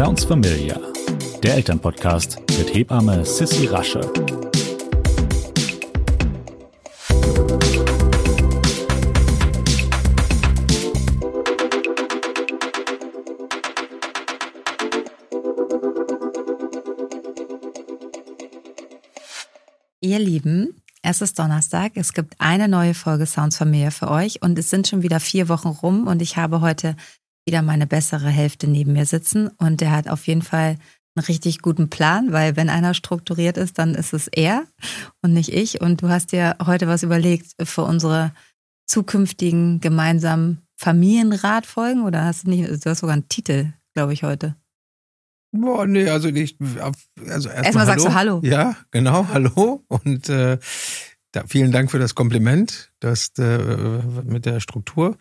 Sounds Familiar, der Elternpodcast mit Hebamme Sissi Rasche. Ihr Lieben, es ist Donnerstag, es gibt eine neue Folge Sounds Familiar für euch und es sind schon wieder 4 Wochen rum und ich habe heute wieder meine bessere Hälfte neben mir sitzen und der hat auf jeden Fall einen richtig guten Plan, weil wenn einer strukturiert ist, dann ist es er und nicht ich. Und du hast dir heute was überlegt für unsere zukünftigen gemeinsamen Familienratfolgen oder hast du hast sogar einen Titel, glaube ich, heute. Boah, nee, also nicht. Also erstmal sagst du Hallo. Ja, genau, hallo. Und vielen Dank für das Kompliment, das mit der Struktur.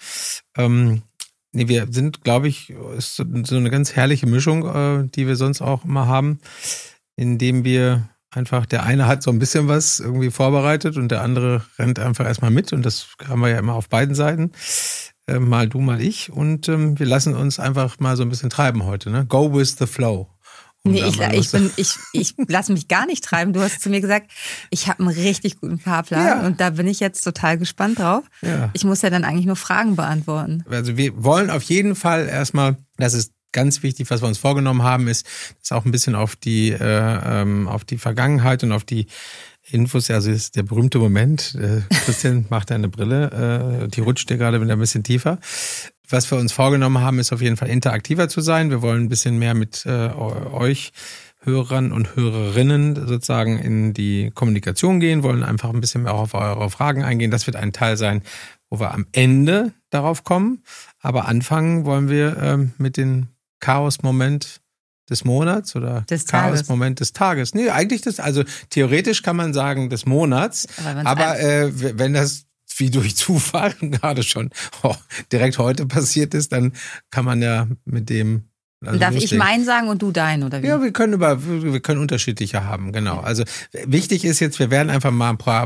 Nee, wir sind, glaube ich, ist so eine ganz herrliche Mischung, die wir sonst auch immer haben, indem wir einfach, der eine hat so ein bisschen was irgendwie vorbereitet und der andere rennt einfach erstmal mit und das haben wir ja immer auf beiden Seiten. Mal du, mal ich und wir lassen uns einfach mal so ein bisschen treiben heute, ne? Go with the flow. Nee, ich lasse mich gar nicht treiben. Du hast zu mir gesagt, ich habe einen richtig guten Fahrplan und da bin ich jetzt total gespannt drauf. Ja. Ich muss ja dann eigentlich nur Fragen beantworten. Also wir wollen auf jeden Fall erstmal, das ist ganz wichtig, was wir uns vorgenommen haben, ist auch ein bisschen auf die Vergangenheit und auf die Infos, also ist der berühmte Moment, Christian macht eine Brille, die rutscht dir gerade wieder ein bisschen tiefer. Was wir uns vorgenommen haben, ist auf jeden Fall interaktiver zu sein. Wir wollen ein bisschen mehr mit euch Hörern und Hörerinnen sozusagen in die Kommunikation gehen, wollen einfach ein bisschen mehr auch auf eure Fragen eingehen. Das wird ein Teil sein, wo wir am Ende darauf kommen. Aber anfangen wollen wir mit dem Chaos-Moment des Monats oder des Tages. Chaos-Moment des Tages. Nee, eigentlich also theoretisch kann man sagen des Monats, aber wenn das wie durch Zufall gerade schon direkt heute passiert ist, dann kann man ja mit dem... Also darf ich meinen sagen und du deinen, oder wie? Ja, wir können unterschiedliche haben, genau. Ja. Also wichtig ist jetzt, wir werden einfach mal ein paar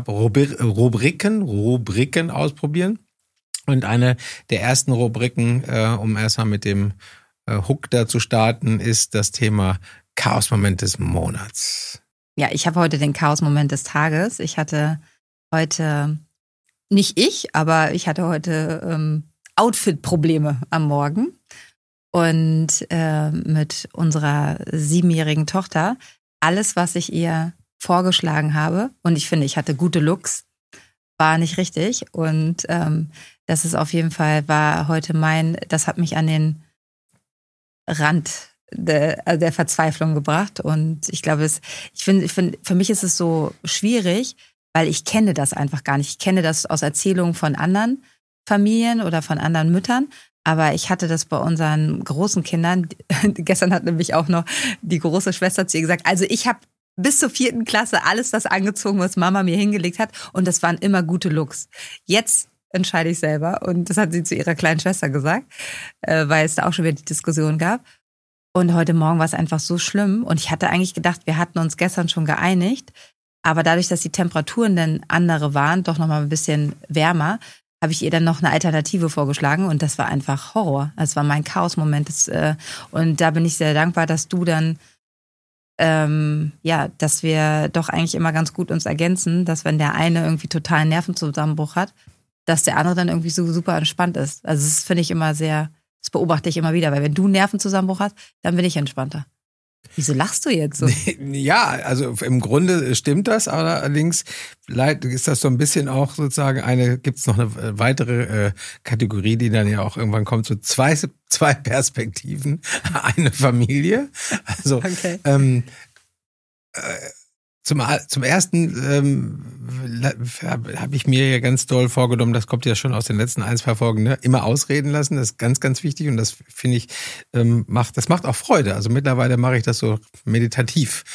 Rubriken ausprobieren. Und eine der ersten Rubriken, um erstmal mit dem Hook da zu starten, ist das Thema Chaos-Moment des Monats. Ja, ich habe heute den Chaos-Moment des Tages. Ich hatte heute... Nicht ich, aber ich hatte heute Outfit-Probleme am Morgen und mit unserer 7-jährigen Tochter alles, was ich ihr vorgeschlagen habe und ich finde, ich hatte gute Looks, war nicht richtig und das ist auf jeden Fall, war heute das hat mich an den Rand der Verzweiflung gebracht und ich glaube, ich finde, für mich ist es so schwierig, weil ich kenne das einfach gar nicht. Ich kenne das aus Erzählungen von anderen Familien oder von anderen Müttern. Aber ich hatte das bei unseren großen Kindern. Gestern hat nämlich auch noch die große Schwester zu ihr gesagt, also ich habe bis zur 4. Klasse alles das angezogen, was Mama mir hingelegt hat. Und das waren immer gute Looks. Jetzt entscheide ich selber. Und das hat sie zu ihrer kleinen Schwester gesagt, weil es da auch schon wieder die Diskussion gab. Und heute Morgen war es einfach so schlimm. Und ich hatte eigentlich gedacht, wir hatten uns gestern schon geeinigt. Aber dadurch, dass die Temperaturen dann andere waren, doch nochmal ein bisschen wärmer, habe ich ihr dann noch eine Alternative vorgeschlagen und das war einfach Horror. Das war mein Chaos-Moment. Und da bin ich sehr dankbar, dass du dann, dass wir doch eigentlich immer ganz gut uns ergänzen, dass wenn der eine irgendwie totalen Nervenzusammenbruch hat, dass der andere dann irgendwie so super entspannt ist. Also das finde ich immer das beobachte ich immer wieder, weil wenn du einen Nervenzusammenbruch hast, dann bin ich entspannter. Wieso lachst du jetzt so? Ja, also im Grunde stimmt das, allerdings ist das so ein bisschen auch sozusagen gibt's noch eine weitere Kategorie, die dann ja auch irgendwann kommt, so zwei Perspektiven, eine Familie. Also okay. Zum ersten habe ich mir ja ganz doll vorgenommen, das kommt ja schon aus den letzten 1-2 Folgen, ne? Immer ausreden lassen, das ist ganz, ganz wichtig und das finde ich, das macht auch Freude. Also mittlerweile mache ich das so meditativ.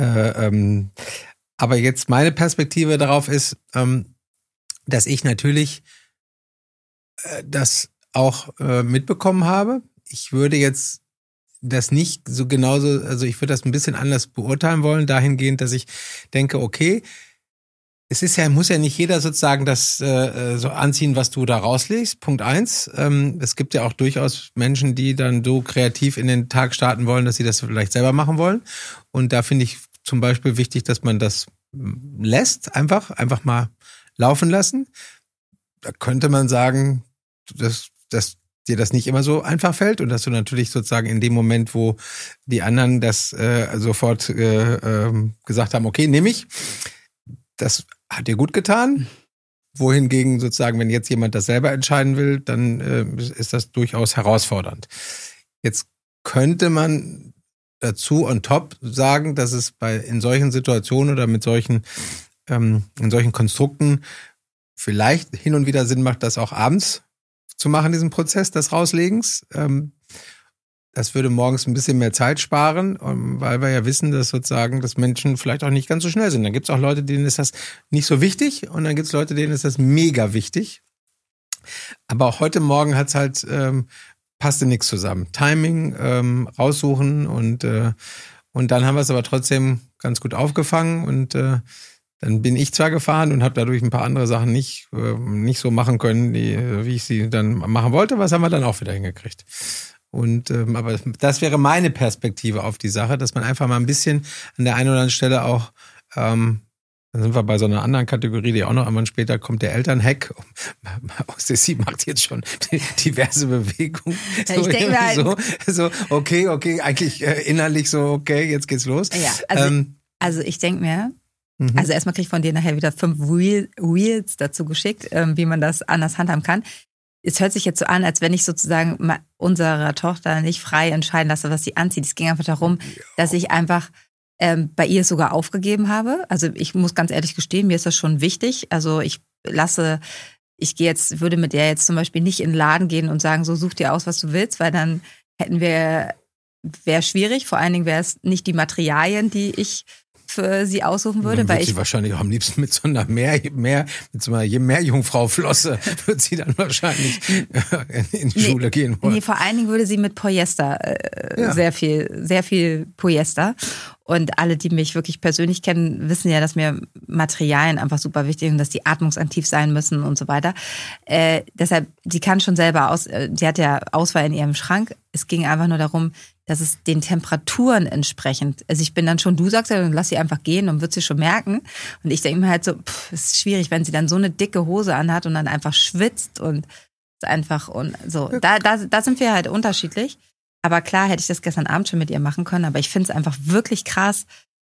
Aber jetzt meine Perspektive darauf ist, dass ich natürlich das auch mitbekommen habe. Ich würde jetzt das nicht so genauso, also ich würde das ein bisschen anders beurteilen wollen, dahingehend, dass ich denke, okay, Es ist ja, muss ja nicht jeder sozusagen das so anziehen, was du da rauslegst. Punkt 1. Es gibt ja auch durchaus Menschen, die dann so kreativ in den Tag starten wollen, dass sie das vielleicht selber machen wollen. Und da finde ich zum Beispiel wichtig, dass man das lässt, einfach mal laufen lassen. Da könnte man sagen, dass dir das nicht immer so einfach fällt und dass du natürlich sozusagen in dem Moment, wo die anderen das sofort gesagt haben, okay, nehme ich, das hat dir gut getan. Wohingegen sozusagen, wenn jetzt jemand das selber entscheiden will, dann ist das durchaus herausfordernd. Jetzt könnte man dazu on top sagen, dass es in solchen Situationen oder mit solchen in solchen Konstrukten vielleicht hin und wieder Sinn macht, das auch abends zu machen, diesen Prozess des Rauslegens. Das würde morgens ein bisschen mehr Zeit sparen, weil wir ja wissen, dass sozusagen, dass Menschen vielleicht auch nicht ganz so schnell sind. Dann gibt es auch Leute, denen ist das nicht so wichtig und dann gibt es Leute, denen ist das mega wichtig. Aber auch heute Morgen hat's halt passte nichts zusammen. Timing, raussuchen und dann haben wir es aber trotzdem ganz gut aufgefangen und dann bin ich zwar gefahren und habe dadurch ein paar andere Sachen nicht so machen können, wie ich sie dann machen wollte. Was haben wir dann auch wieder hingekriegt? Und aber das wäre meine Perspektive auf die Sache, dass man einfach mal ein bisschen an der einen oder anderen Stelle auch, dann sind wir bei so einer anderen Kategorie, die auch noch einmal später kommt, der Elternhack. Sie macht jetzt schon diverse Bewegungen. Ja, ich denke halt, so okay, eigentlich innerlich so, okay, jetzt geht's los. Ja, also ich denke mir, also erstmal kriege ich von dir nachher wieder 5 Reels dazu geschickt, wie man das anders handhaben kann. Es hört sich jetzt so an, als wenn ich sozusagen unserer Tochter nicht frei entscheiden lasse, was sie anzieht. Es ging einfach darum, dass ich einfach bei ihr es sogar aufgegeben habe. Also ich muss ganz ehrlich gestehen, mir ist das schon wichtig. Also würde mit der jetzt zum Beispiel nicht in den Laden gehen und sagen, so such dir aus, was du willst, weil dann wäre schwierig. Vor allen Dingen wäre es nicht die Materialien, die ich für sie aussuchen würde. Weil sie wahrscheinlich auch am liebsten mit so einer Meerjungfrau-Flosse wird sie dann wahrscheinlich in die Schule gehen wollen. Nee, vor allen Dingen würde sie mit Polyester, sehr viel Polyester. Und alle, die mich wirklich persönlich kennen, wissen ja, dass mir Materialien einfach super wichtig sind und dass die atmungsaktiv sein müssen und so weiter. Deshalb, sie kann schon selber sie hat ja Auswahl in ihrem Schrank. Es ging einfach nur darum, dass es den Temperaturen entsprechend, also ich bin dann schon, du sagst ja, dann lass sie einfach gehen und wird sie schon merken. Und ich denke mir halt so, es ist schwierig, wenn sie dann so eine dicke Hose anhat und dann einfach schwitzt und einfach und so. Da sind wir halt unterschiedlich. Aber klar hätte ich das gestern Abend schon mit ihr machen können, aber ich finde es einfach wirklich krass,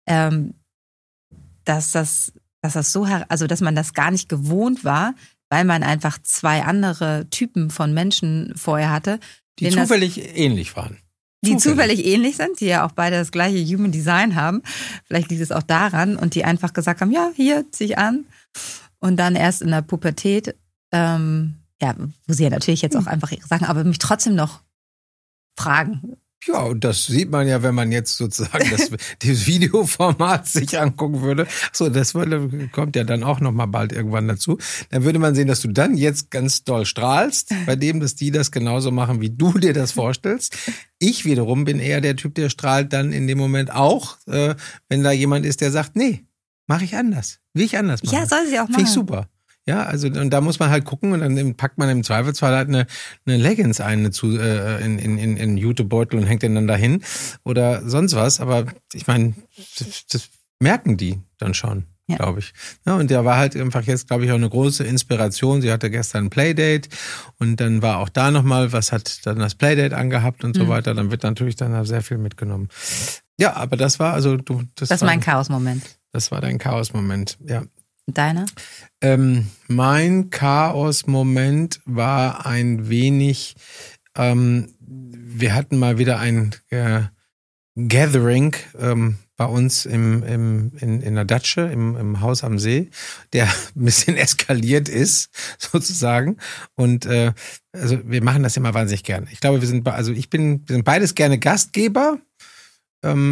dass man das gar nicht gewohnt war, weil man einfach 2 andere Typen von Menschen vorher hatte. Die zufällig ähnlich waren. Die zufällig ähnlich sind, die ja auch beide das gleiche Human Design haben. Vielleicht liegt es auch daran und die einfach gesagt haben, ja, hier, zieh ich an. Und dann erst in der Pubertät, wo sie ja natürlich jetzt auch einfach ihre Sachen, aber mich trotzdem noch fragen. Ja, und das sieht man ja, wenn man jetzt sozusagen das Videoformat sich angucken würde. So, das kommt ja dann auch nochmal bald irgendwann dazu. Dann würde man sehen, dass du dann jetzt ganz doll strahlst, bei dem, dass die das genauso machen, wie du dir das vorstellst. Ich wiederum bin eher der Typ, der strahlt dann in dem Moment auch, wenn da jemand ist, der sagt, nee, mache ich anders. Will ich anders machen. Ja, soll sie auch machen. Finde ich super. Ja, also und da muss man halt gucken und dann packt man im Zweifelsfall halt eine Leggings ein in Jutebeutel und hängt den dann dahin oder sonst was. Aber ich meine, das merken die dann schon, glaube ich. Ja, und der war halt einfach jetzt, glaube ich, auch eine große Inspiration. Sie hatte gestern ein Playdate und dann war auch da nochmal, was hat dann das Playdate angehabt und so weiter. Dann wird natürlich dann sehr viel mitgenommen. Ja, aber das war also das war mein Chaos-Moment. Das war dein Chaos-Moment, ja. Deiner? Mein Chaos-Moment war ein wenig, wir hatten mal wieder ein Gathering bei uns in der Datsche, im Haus am See, der ein bisschen eskaliert ist, sozusagen. Und also wir machen das immer wahnsinnig gerne. Ich glaube, wir sind beides gerne Gastgeber.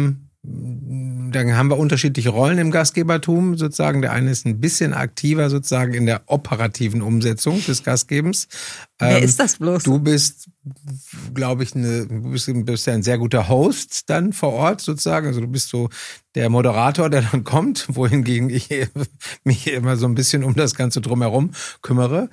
dann haben wir unterschiedliche Rollen im Gastgebertum sozusagen. Der eine ist ein bisschen aktiver sozusagen in der operativen Umsetzung des Gastgebens. Wer ist das bloß? Du bist, glaube ich, du bist ja ein sehr guter Host dann vor Ort sozusagen. Also du bist so der Moderator, der dann kommt, wohingegen ich mich immer so ein bisschen um das Ganze drumherum kümmere.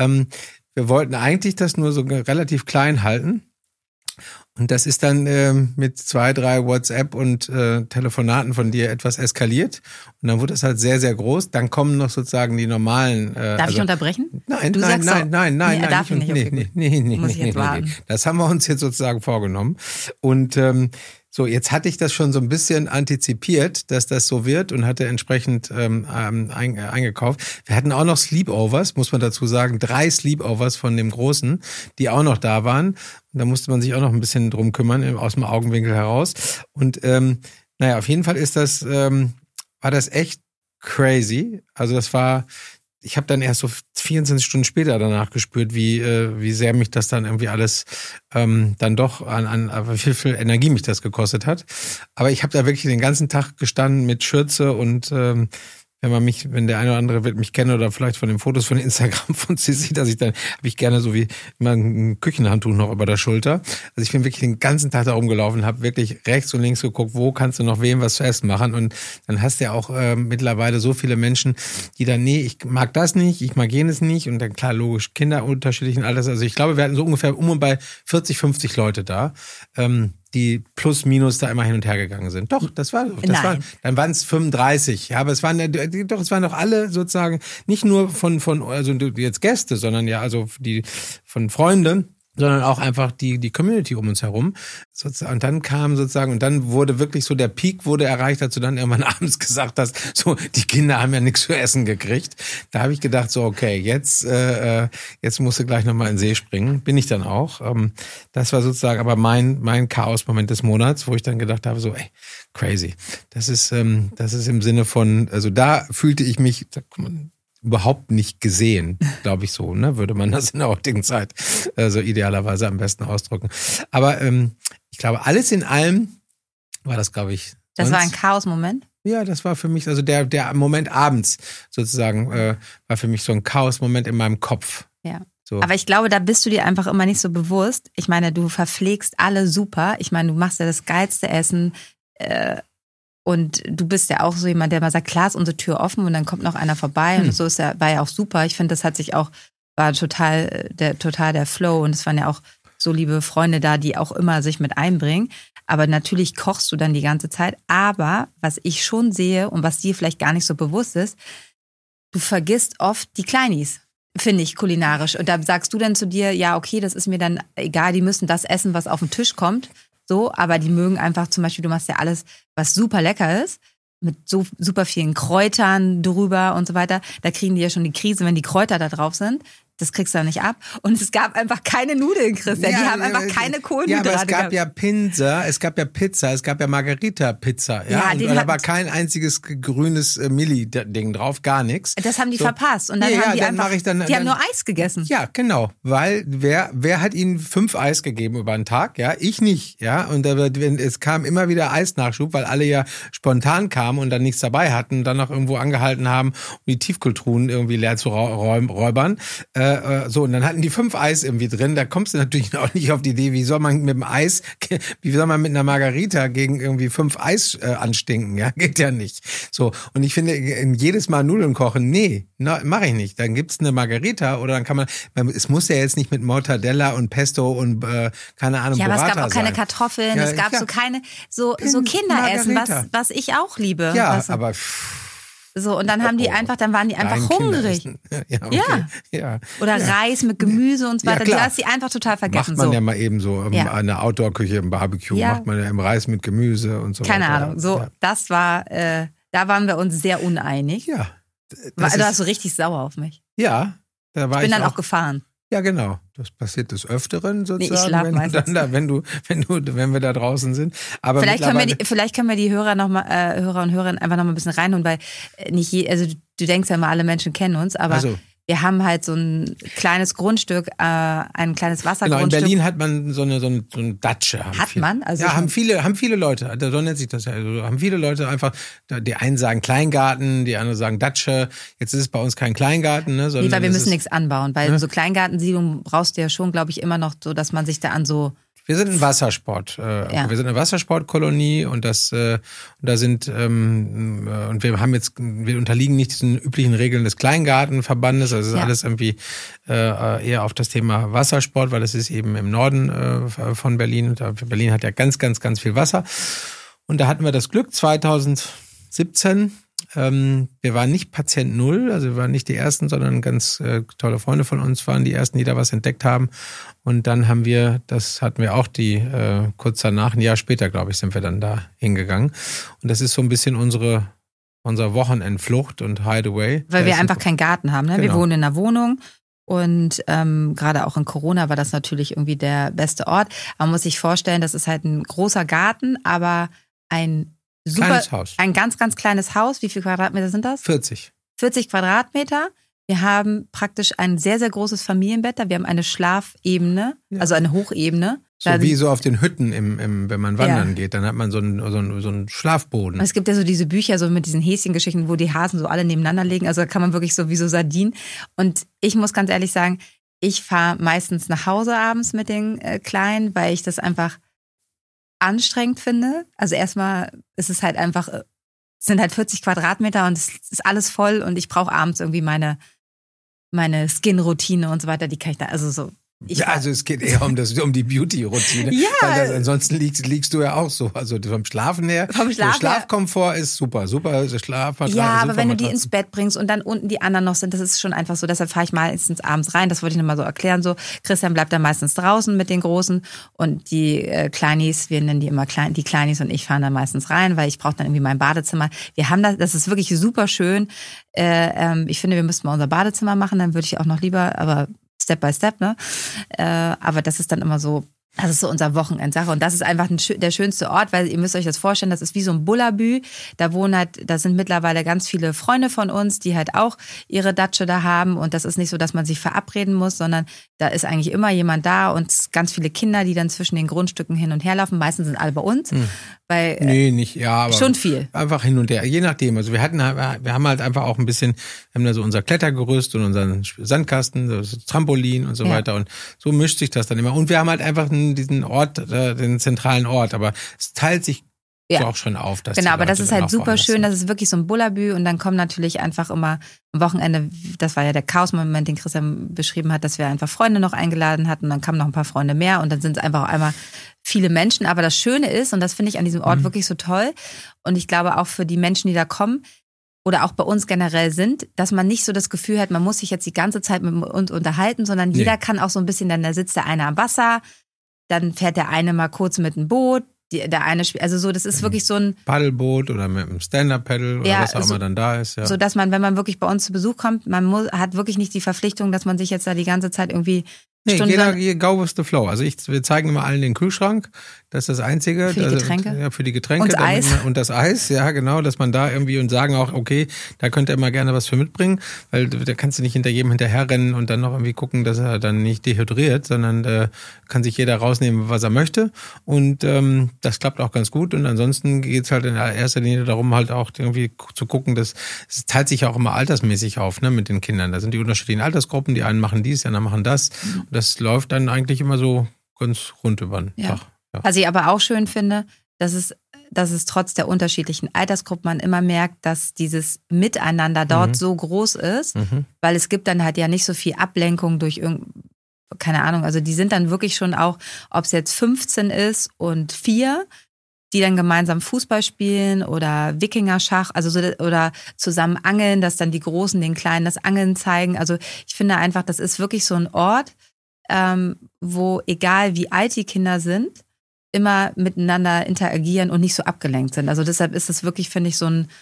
Wir wollten eigentlich das nur so relativ klein halten. Und das ist dann mit 2, 3 WhatsApp und Telefonaten von dir etwas eskaliert. Und dann wurde es halt sehr, sehr groß. Dann kommen noch sozusagen die normalen. Darf ich unterbrechen? Nein, du nein, sagst nein, so, nein, nein, nee, nein. Darf nicht. Okay, nee. Muss ich jetzt warten. Das haben wir uns jetzt sozusagen vorgenommen. Und so, jetzt hatte ich das schon so ein bisschen antizipiert, dass das so wird und hatte entsprechend eingekauft. Wir hatten auch noch Sleepovers, muss man dazu sagen, 3 Sleepovers von dem Großen, die auch noch da waren. Und da musste man sich auch noch ein bisschen drum kümmern, aus dem Augenwinkel heraus. Und naja, auf jeden Fall ist das, war das echt crazy. Also das war, ich habe dann erst so 24 Stunden später danach gespürt, wie sehr mich das dann irgendwie alles dann doch wie viel Energie mich das gekostet hat. Aber ich habe da wirklich den ganzen Tag gestanden mit Schürze und wenn der eine oder andere wird mich kennen oder vielleicht von den Fotos von Instagram von Sissi, dass ich dann, habe ich gerne so wie immer ein Küchenhandtuch noch über der Schulter. Also ich bin wirklich den ganzen Tag da rumgelaufen, habe wirklich rechts und links geguckt, wo kannst du noch wem was zu essen machen. Und dann hast du ja auch mittlerweile so viele Menschen, die dann, nee, ich mag das nicht, ich mag jenes nicht. Und dann klar, logisch, Kinder unterschiedlichen Alters. Also ich glaube, wir hatten so ungefähr um und bei 40, 50 Leute da. Die plus minus da immer hin und her gegangen sind. Doch, dann waren es 35. Ja, aber es waren doch alle sozusagen nicht nur von also jetzt Gäste, sondern ja also die von Freunden, sondern auch einfach die Community um uns herum. Und dann kam sozusagen, und dann wurde wirklich so der Peak wurde erreicht, als du dann irgendwann abends gesagt hast, so, die Kinder haben ja nichts zu essen gekriegt. Da habe ich gedacht, so, okay, jetzt musst du gleich nochmal in den See springen. Bin ich dann auch. Das war sozusagen aber mein Chaos-Moment des Monats, wo ich dann gedacht habe, so, ey, crazy. Das ist im Sinne von, also da fühlte ich mich, überhaupt nicht gesehen, glaube ich so, ne? Würde man das in der heutigen Zeit so idealerweise am besten ausdrücken. Aber ich glaube, alles in allem war das, glaube ich. Das war ein Chaos-Moment? Ja, das war für mich, also der Moment abends sozusagen war für mich so ein Chaos-Moment in meinem Kopf. Ja. So. Aber ich glaube, da bist du dir einfach immer nicht so bewusst. Ich meine, du verpflegst alle super. Ich meine, du machst ja das geilste Essen. Und du bist ja auch so jemand, der mal sagt, klar ist unsere Tür offen und dann kommt noch einer vorbei. Und so war ja auch super. Ich finde, das hat sich auch, war total der Flow. Und es waren ja auch so liebe Freunde da, die auch immer sich mit einbringen. Aber natürlich kochst du dann die ganze Zeit. Aber was ich schon sehe und was dir vielleicht gar nicht so bewusst ist, du vergisst oft die Kleinis, finde ich, kulinarisch. Und da sagst du dann zu dir, ja, okay, das ist mir dann egal, die müssen das essen, was auf den Tisch kommt. So, aber die mögen einfach zum Beispiel, du machst ja alles, was super lecker ist, mit so super vielen Kräutern drüber und so weiter. Da kriegen die ja schon die Krise, wenn die Kräuter da drauf sind. Das kriegst du ja nicht ab. Und es gab einfach keine Nudeln, Christian. Die haben einfach keine Kohlenhydrate. Ja, aber es gab ja Pizza, es gab ja Margarita-Pizza. Ja, und da war kein einziges grünes Milli-Ding drauf, gar nichts. Das haben die verpasst. Und dann haben die haben nur Eis gegessen. Ja, genau. Weil wer hat ihnen 5 Eis gegeben über den Tag? Ja, ich nicht. Ja, und es kam immer wieder Eisnachschub, weil alle ja spontan kamen und dann nichts dabei hatten und dann noch irgendwo angehalten haben, um die Tiefkühltruhen irgendwie leer zu räubern. So, und dann hatten die 5 Eis irgendwie drin. Da kommst du natürlich auch nicht auf die Idee, wie soll man mit einer Margarita gegen irgendwie 5 Eis anstinken? Ja, geht ja nicht. So, und ich finde, jedes Mal Nudeln kochen, nee, mache ich nicht. Dann gibt's eine Margarita oder dann kann man, es muss ja jetzt nicht mit Mortadella und Pesto und keine Ahnung, ja, aber Burrata es gab auch keine Kartoffeln, ja, es gab so keine, so Kinderessen, was ich auch liebe. Ja, weißt du? aber so, und dann waren die einfach hungrig. Ja, okay. Ja. Oder Reis mit Gemüse und so weiter. Ja, du hast die einfach total vergessen. Macht man ja mal eben so eine Outdoor-Küche im Barbecue, macht man ja im Reis mit Gemüse und so weiter. Keine Ahnung. So, das war, da waren wir uns sehr uneinig. Ja. Du warst so richtig sauer auf mich. Ja. Da war ich bin dann auch gefahren. Ja, genau. Das passiert des Öfteren sozusagen, ich schlaf meistens. wenn wir da draußen sind. Aber vielleicht können wir die Hörer und Hörerinnen einfach noch mal ein bisschen reinholen, weil also du denkst ja immer, alle Menschen kennen uns, aber wir haben halt so ein kleines Grundstück, ein kleines Wassergrundstück. Genau, in Berlin hat man so eine Datsche. Also ja, haben viele Leute, so nennt sich das ja. Also haben viele Leute einfach, die einen sagen Kleingarten, die anderen sagen Datsche. Jetzt ist es bei uns kein Kleingarten, ne? Sondern weil wir müssen nichts anbauen, weil so Kleingartensiedlung brauchst du ja schon, glaube ich, immer noch so, dass man sich da an so... Wir sind ein Wassersport. Wir sind eine Wassersportkolonie und da sind und wir unterliegen nicht diesen üblichen Regeln des Kleingartenverbandes. Also es ist alles irgendwie eher auf das Thema Wassersport, weil es ist eben im Norden von Berlin. Und Berlin hat ja ganz, ganz, ganz viel Wasser. Und da hatten wir das Glück 2017. Wir waren nicht Patient Null, also wir waren nicht die Ersten, sondern ganz tolle Freunde von uns waren die Ersten, die da was entdeckt haben. Und dann hatten wir auch kurz danach, ein Jahr später, glaube ich, sind wir dann da hingegangen. Und das ist so ein bisschen unser Wochenendflucht und Hideaway. Weil wir einfach keinen Garten haben, ne? Genau. Wir wohnen in einer Wohnung. Und gerade auch in Corona war das natürlich irgendwie der beste Ort. Man muss sich vorstellen, das ist halt ein großer Garten, aber ein kleines Haus. Ein ganz, ganz kleines Haus. Wie viele Quadratmeter sind das? 40. 40 Quadratmeter. Wir haben praktisch ein sehr, sehr großes Familienbett. Wir haben eine Schlafebene, also eine Hochebene. So wie so auf den Hütten, wenn man wandern geht, dann hat man so einen Schlafboden. Es gibt ja so diese Bücher so mit diesen Häschengeschichten, wo die Hasen so alle nebeneinander liegen. Also da kann man wirklich so wie so Sardinen. Und ich muss ganz ehrlich sagen, ich fahre meistens nach Hause abends mit den Kleinen, weil ich das einfach anstrengend finde. Also erstmal ist es halt einfach, es sind halt 40 Quadratmeter und es ist alles voll und ich brauche abends irgendwie meine Skin-Routine und so weiter, die kann ich da, also so. Also es geht eher um die Beauty-Routine. Ja. Weil ansonsten liegst du ja auch so. Also vom Schlafen her. Der Schlafkomfort ist super. Schlafmatrase. Ja, aber wenn du die Matratzen. ins Bett bringst und dann unten die anderen noch sind, das ist schon einfach so. Deshalb fahre ich meistens abends rein. Das wollte ich nochmal so erklären. So, Christian bleibt dann meistens draußen mit den Großen und die Kleinis, wir nennen die immer die Kleinis und ich fahren dann meistens rein, weil ich brauche dann irgendwie mein Badezimmer. Wir haben das ist wirklich super schön. Ich finde, wir müssten mal unser Badezimmer machen, dann würde ich auch noch lieber, aber Step by Step, ne? Aber das ist dann immer so, das ist so unser Wochenendsache. Und das ist einfach der schönste Ort, weil ihr müsst euch das vorstellen, das ist wie so ein Bullabü. Da sind mittlerweile ganz viele Freunde von uns, die halt auch ihre Datsche da haben. Und das ist nicht so, dass man sich verabreden muss, sondern da ist eigentlich immer jemand da und ganz viele Kinder, die dann zwischen den Grundstücken hin und her laufen. Meistens sind alle bei uns. Weil, aber schon viel. Einfach hin und her, je nachdem. Also wir haben halt einfach auch ein bisschen, wir haben da so unser Klettergerüst und unseren Sandkasten, das Trampolin und so weiter. Und so mischt sich das dann immer. Und wir haben halt einfach diesen Ort, den zentralen Ort. Aber es teilt sich so auch schon auf. Dass genau, aber das ist halt super schön. Das ist wirklich so ein Bullabü. Und dann kommen natürlich einfach immer am Wochenende, das war ja der Chaos-Moment, den Christian beschrieben hat, dass wir einfach Freunde noch eingeladen hatten. Und dann kamen noch ein paar Freunde mehr. Und dann sind es einfach einmal viele Menschen. Aber das Schöne ist, und das finde ich an diesem Ort wirklich so toll, und ich glaube auch für die Menschen, die da kommen, oder auch bei uns generell sind, dass man nicht so das Gefühl hat, man muss sich jetzt die ganze Zeit mit uns unterhalten, sondern jeder kann auch so ein bisschen, da sitzt der eine am Wasser, dann fährt der eine mal kurz mit einem Boot, der eine spielt, also so, das ist wirklich so ein Paddelboot oder mit einem Stand-Up-Paddle oder was auch immer dann da ist. Ja. So, dass man, wenn man wirklich bei uns zu Besuch kommt, hat wirklich nicht die Verpflichtung, dass man sich jetzt da die ganze Zeit irgendwie jeder go with the flow. Also wir zeigen immer allen den Kühlschrank. Das ist das Einzige. Für die Getränke? Ja, für die Getränke. Und Eis. Und das Eis, ja genau, dass man da irgendwie und sagen auch, okay, da könnt ihr immer gerne was für mitbringen, weil da kannst du nicht hinter jedem hinterherrennen und dann noch irgendwie gucken, dass er dann nicht dehydriert, sondern kann sich jeder rausnehmen, was er möchte. Und das klappt auch ganz gut. Und ansonsten geht's halt in erster Linie darum, halt auch irgendwie zu gucken, dass es teilt sich auch immer altersmäßig auf, ne, mit den Kindern. Da sind die unterschiedlichen Altersgruppen, die einen machen dies, die anderen machen das. Das läuft dann eigentlich immer so ganz rund über den Tag. Ja. Was ich aber auch schön finde, dass es trotz der unterschiedlichen Altersgruppen man immer merkt, dass dieses Miteinander dort so groß ist, weil es gibt dann halt ja nicht so viel Ablenkung durch keine Ahnung, also die sind dann wirklich schon auch, ob es jetzt 15 ist und 4, die dann gemeinsam Fußball spielen oder Wikingerschach, also oder zusammen angeln, dass dann die Großen den Kleinen das Angeln zeigen. Also ich finde einfach, das ist wirklich so ein Ort, wo egal wie alt die Kinder sind, immer miteinander interagieren und nicht so abgelenkt sind. Also deshalb ist es wirklich, finde ich,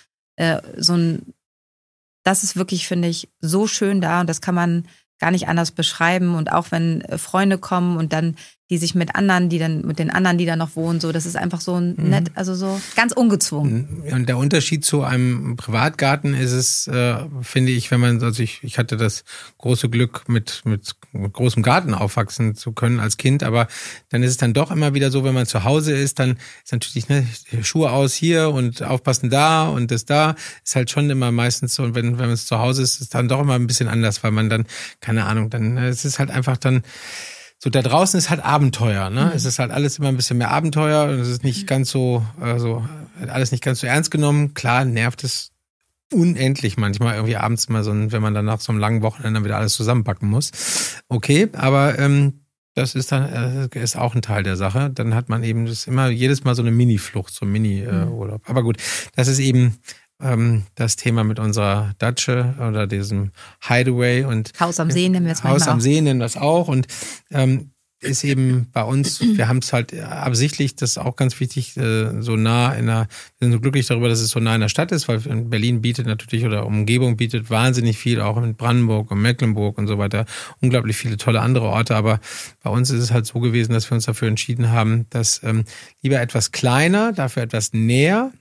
das ist wirklich, finde ich, so schön da und das kann man gar nicht anders beschreiben. Und auch wenn Freunde kommen und dann die sich mit den anderen, die da noch wohnen, so, das ist einfach so nett, also so ganz ungezwungen. Und der Unterschied zu einem Privatgarten ist es, finde ich, wenn man, also ich hatte das große Glück, mit großem Garten aufwachsen zu können als Kind, aber dann ist es dann doch immer wieder so, wenn man zu Hause ist, dann ist natürlich, Schuhe aus hier und aufpassen da und das da, ist halt schon immer meistens so, und wenn man zu Hause ist, ist es dann doch immer ein bisschen anders, weil man dann, keine Ahnung, dann, es ist halt einfach dann, so, da draußen ist halt Abenteuer, ne? Es ist halt alles immer ein bisschen mehr Abenteuer und es ist nicht ganz so, also alles nicht ganz so ernst genommen. Klar, nervt es unendlich manchmal irgendwie abends mal so, wenn man dann nach so einem langen Wochenende wieder alles zusammenpacken muss. Okay, aber das ist dann ist auch ein Teil der Sache. Dann hat man eben das immer jedes Mal so eine Mini-Flucht, so ein Mini-Urlaub. Aber gut, das ist eben das Thema mit unserer Datsche oder diesem Hideaway und Haus am See nennen wir es manchmal Haus am See nennen wir es auch und ist eben bei uns, wir haben es halt absichtlich, das ist auch ganz wichtig, so nah wir sind so glücklich darüber, dass es so nah in der Stadt ist, weil Berlin bietet natürlich oder Umgebung bietet wahnsinnig viel, auch in Brandenburg und Mecklenburg und so weiter, unglaublich viele tolle andere Orte, aber bei uns ist es halt so gewesen, dass wir uns dafür entschieden haben, dass lieber etwas kleiner, dafür etwas näher,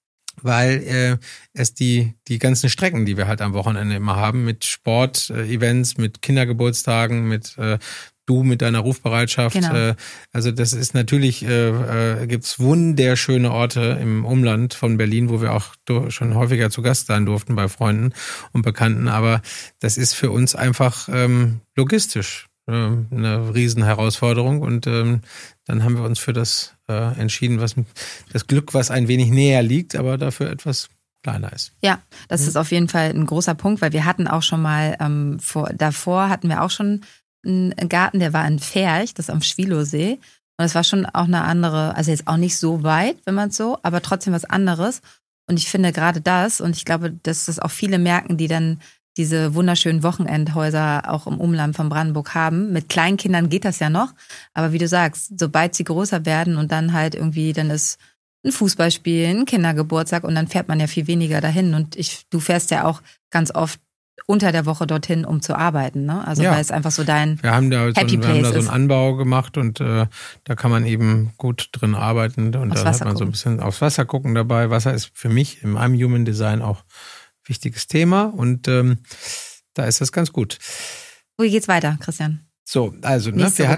weil es die ganzen Strecken, die wir halt am Wochenende immer haben, mit Sportevents, mit Kindergeburtstagen, mit du mit deiner Rufbereitschaft. Genau. Also das ist natürlich, gibt's wunderschöne Orte im Umland von Berlin, wo wir auch schon häufiger zu Gast sein durften bei Freunden und Bekannten. Aber das ist für uns einfach logistisch eine Riesenherausforderung. Und dann haben wir uns für das entschieden, das Glück, was ein wenig näher liegt, aber dafür etwas kleiner ist. Ja, das ist auf jeden Fall ein großer Punkt, weil wir hatten auch schon mal, davor hatten wir auch schon einen Garten, der war in Ferch, das ist am Schwilowsee. Und das war schon auch eine andere, also jetzt auch nicht so weit, wenn man es so, aber trotzdem was anderes. Und ich finde gerade das, und ich glaube, dass das auch viele merken, die dann diese wunderschönen Wochenendhäuser auch im Umland von Brandenburg haben. Mit kleinen Kindern geht das ja noch. Aber wie du sagst, sobald sie größer werden und dann halt irgendwie, dann ist ein Fußballspiel, ein Kindergeburtstag und dann fährt man ja viel weniger dahin. Und du fährst ja auch ganz oft unter der Woche dorthin, um zu arbeiten, ne? Also weil es einfach so dein Happy Place ist. Wir haben da so einen Anbau gemacht und da kann man eben gut drin arbeiten und dann hat man so ein bisschen aufs Wasser gucken dabei. Wasser ist für mich in meinem Human Design auch ein wichtiges Thema und da ist das ganz gut. Wie geht's weiter, Christian? So, also wir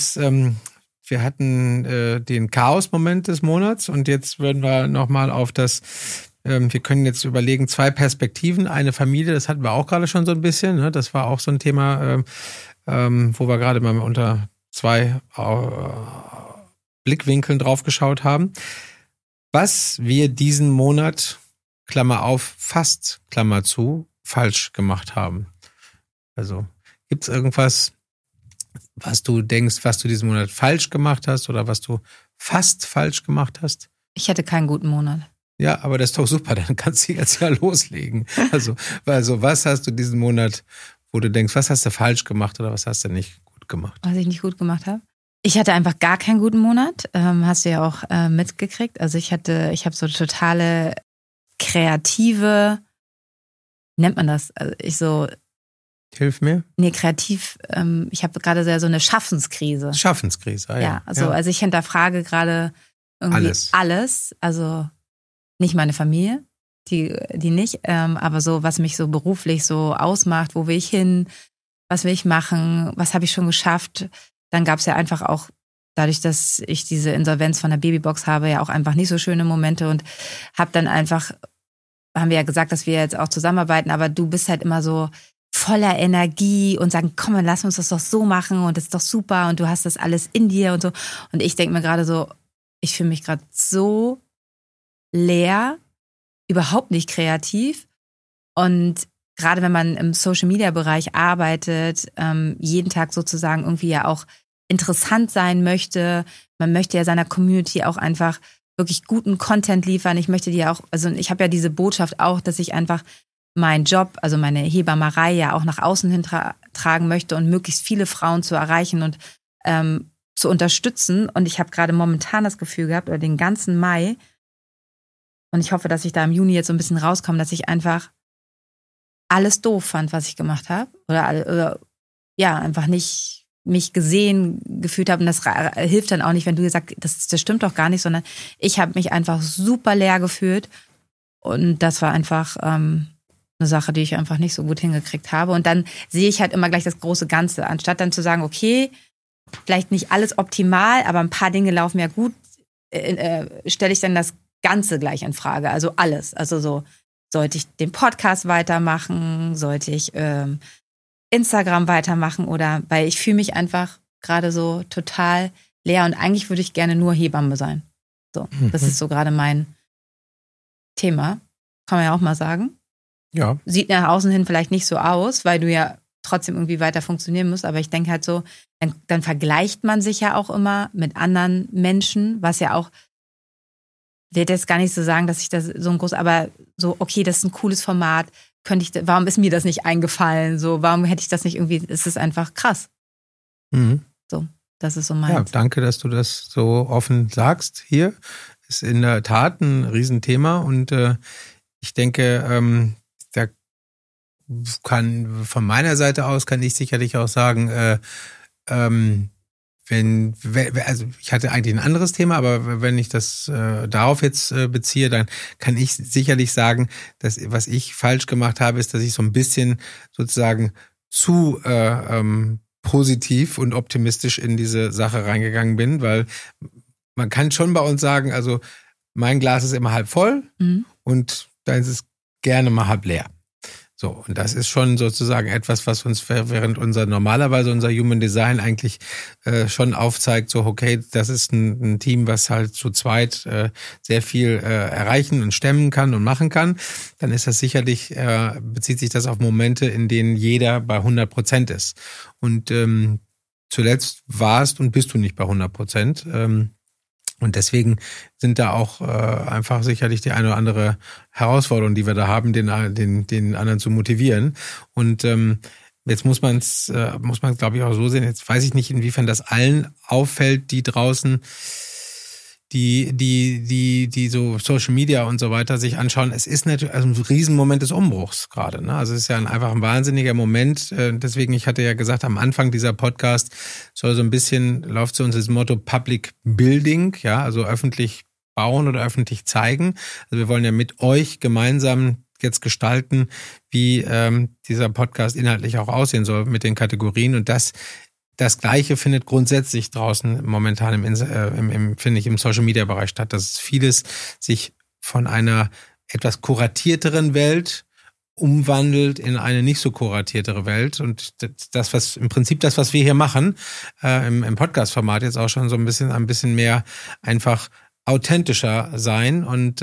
hatten den Chaos-Moment des Monats und jetzt würden wir nochmal auf das wir können jetzt überlegen, 2 Perspektiven, eine Familie, das hatten wir auch gerade schon so ein bisschen. Ne? Das war auch so ein Thema, wo wir gerade mal unter 2 Blickwinkeln draufgeschaut haben. Was wir diesen Monat, Klammer auf, fast, Klammer zu, falsch gemacht haben. Also gibt's irgendwas, was du denkst, was du diesen Monat falsch gemacht hast oder was du fast falsch gemacht hast? Ich hatte keinen guten Monat. Ja, aber das ist doch super, dann kannst du jetzt ja loslegen. Also was hast du diesen Monat, wo du denkst, was hast du falsch gemacht oder was hast du nicht gut gemacht? Was ich nicht gut gemacht habe? Ich hatte einfach gar keinen guten Monat, hast du ja auch mitgekriegt. Also ich habe so totale kreative, wie nennt man das? Also Hilf mir. Nee, kreativ, ich habe gerade so eine Schaffenskrise. Schaffenskrise, ja. Ja, also ich hinterfrage gerade irgendwie alles. Also nicht meine Familie, die nicht, aber so, was mich so beruflich so ausmacht, wo will ich hin, was will ich machen, was habe ich schon geschafft. Dann gab es ja einfach auch, dadurch, dass ich diese Insolvenz von der Babybox habe, ja auch einfach nicht so schöne Momente und habe dann einfach, haben wir ja gesagt, dass wir jetzt auch zusammenarbeiten, aber du bist halt immer so voller Energie und sagen, komm, lass uns das doch so machen und das ist doch super und du hast das alles in dir und so. Und ich denke mir gerade so, ich fühle mich gerade so leer, überhaupt nicht kreativ. Und gerade wenn man im Social-Media-Bereich arbeitet, jeden Tag sozusagen irgendwie ja auch interessant sein möchte, man möchte ja seiner Community auch einfach wirklich guten Content liefern. Ich möchte dir auch, also ich habe ja diese Botschaft auch, dass ich einfach meinen Job, also meine Hebammerei ja auch nach außen hin tragen möchte und möglichst viele Frauen zu erreichen und zu unterstützen. Und ich habe gerade momentan das Gefühl gehabt, oder den ganzen Mai, und ich hoffe, dass ich da im Juni jetzt so ein bisschen rauskomme, dass ich einfach alles doof fand, was ich gemacht habe. Oder ja, einfach nicht mich gesehen gefühlt habe. Und das hilft dann auch nicht, wenn du sagst, das stimmt doch gar nicht, sondern ich habe mich einfach super leer gefühlt. Und das war einfach eine Sache, die ich einfach nicht so gut hingekriegt habe. Und dann sehe ich halt immer gleich das große Ganze. Anstatt dann zu sagen, okay, vielleicht nicht alles optimal, aber ein paar Dinge laufen ja gut, stelle ich dann das Ganze gleich in Frage. Also alles. Also so, sollte ich den Podcast weitermachen? Sollte ich Instagram weitermachen? Oder, weil ich fühle mich einfach gerade so total leer und eigentlich würde ich gerne nur Hebamme sein. So, das ist so gerade mein Thema. Kann man ja auch mal sagen. Ja. Sieht nach außen hin vielleicht nicht so aus, weil du ja trotzdem irgendwie weiter funktionieren musst. Aber ich denke halt so, dann vergleicht man sich ja auch immer mit anderen Menschen, was ja auch, ich will jetzt gar nicht so sagen, dass ich das so ein aber so, okay, das ist ein cooles Format. Warum ist mir das nicht eingefallen? So, warum hätte ich das nicht irgendwie, es ist einfach krass. So, das ist so meins. Ja, danke, dass du das so offen sagst hier. Ist in der Tat ein Riesenthema und ich denke, da kann von meiner Seite aus kann ich sicherlich auch sagen, also ich hatte eigentlich ein anderes Thema, aber wenn ich das darauf jetzt beziehe, dann kann ich sicherlich sagen, dass was ich falsch gemacht habe, ist, dass ich so ein bisschen sozusagen zu positiv und optimistisch in diese Sache reingegangen bin, weil man kann schon bei uns sagen, also mein Glas ist immer halb voll und da ist es gerne mal halb leer. So, und das ist schon sozusagen etwas, was uns während normalerweise unser Human Design eigentlich schon aufzeigt, so okay, das ist ein Team, was halt zu zweit sehr viel erreichen und stemmen kann und machen kann. Dann ist das sicherlich, bezieht sich das auf Momente, in denen jeder bei 100% ist. Und zuletzt warst und bist du nicht bei 100%. Und deswegen sind da auch einfach sicherlich die eine oder andere Herausforderung, die wir da haben, den anderen zu motivieren. Und jetzt muss man glaube ich auch so sehen. Jetzt weiß ich nicht, inwiefern das allen auffällt, die draußen, die so Social Media und so weiter sich anschauen. Es ist natürlich ein Riesenmoment des Umbruchs gerade. Ne? Also es ist ja einfach ein wahnsinniger Moment. Deswegen, ich hatte ja gesagt, am Anfang dieser Podcast soll so ein bisschen, läuft so uns das Motto Public Building, ja, also öffentlich bauen oder öffentlich zeigen. Also wir wollen ja mit euch gemeinsam jetzt gestalten, wie dieser Podcast inhaltlich auch aussehen soll mit den Kategorien. Und das Gleiche findet grundsätzlich draußen momentan finde ich, im Social-Media-Bereich statt, dass vieles sich von einer etwas kuratierteren Welt umwandelt in eine nicht so kuratiertere Welt. Und das, was im Prinzip das, was wir hier machen, im Podcast-Format jetzt auch schon so ein bisschen mehr einfach authentischer sein. Und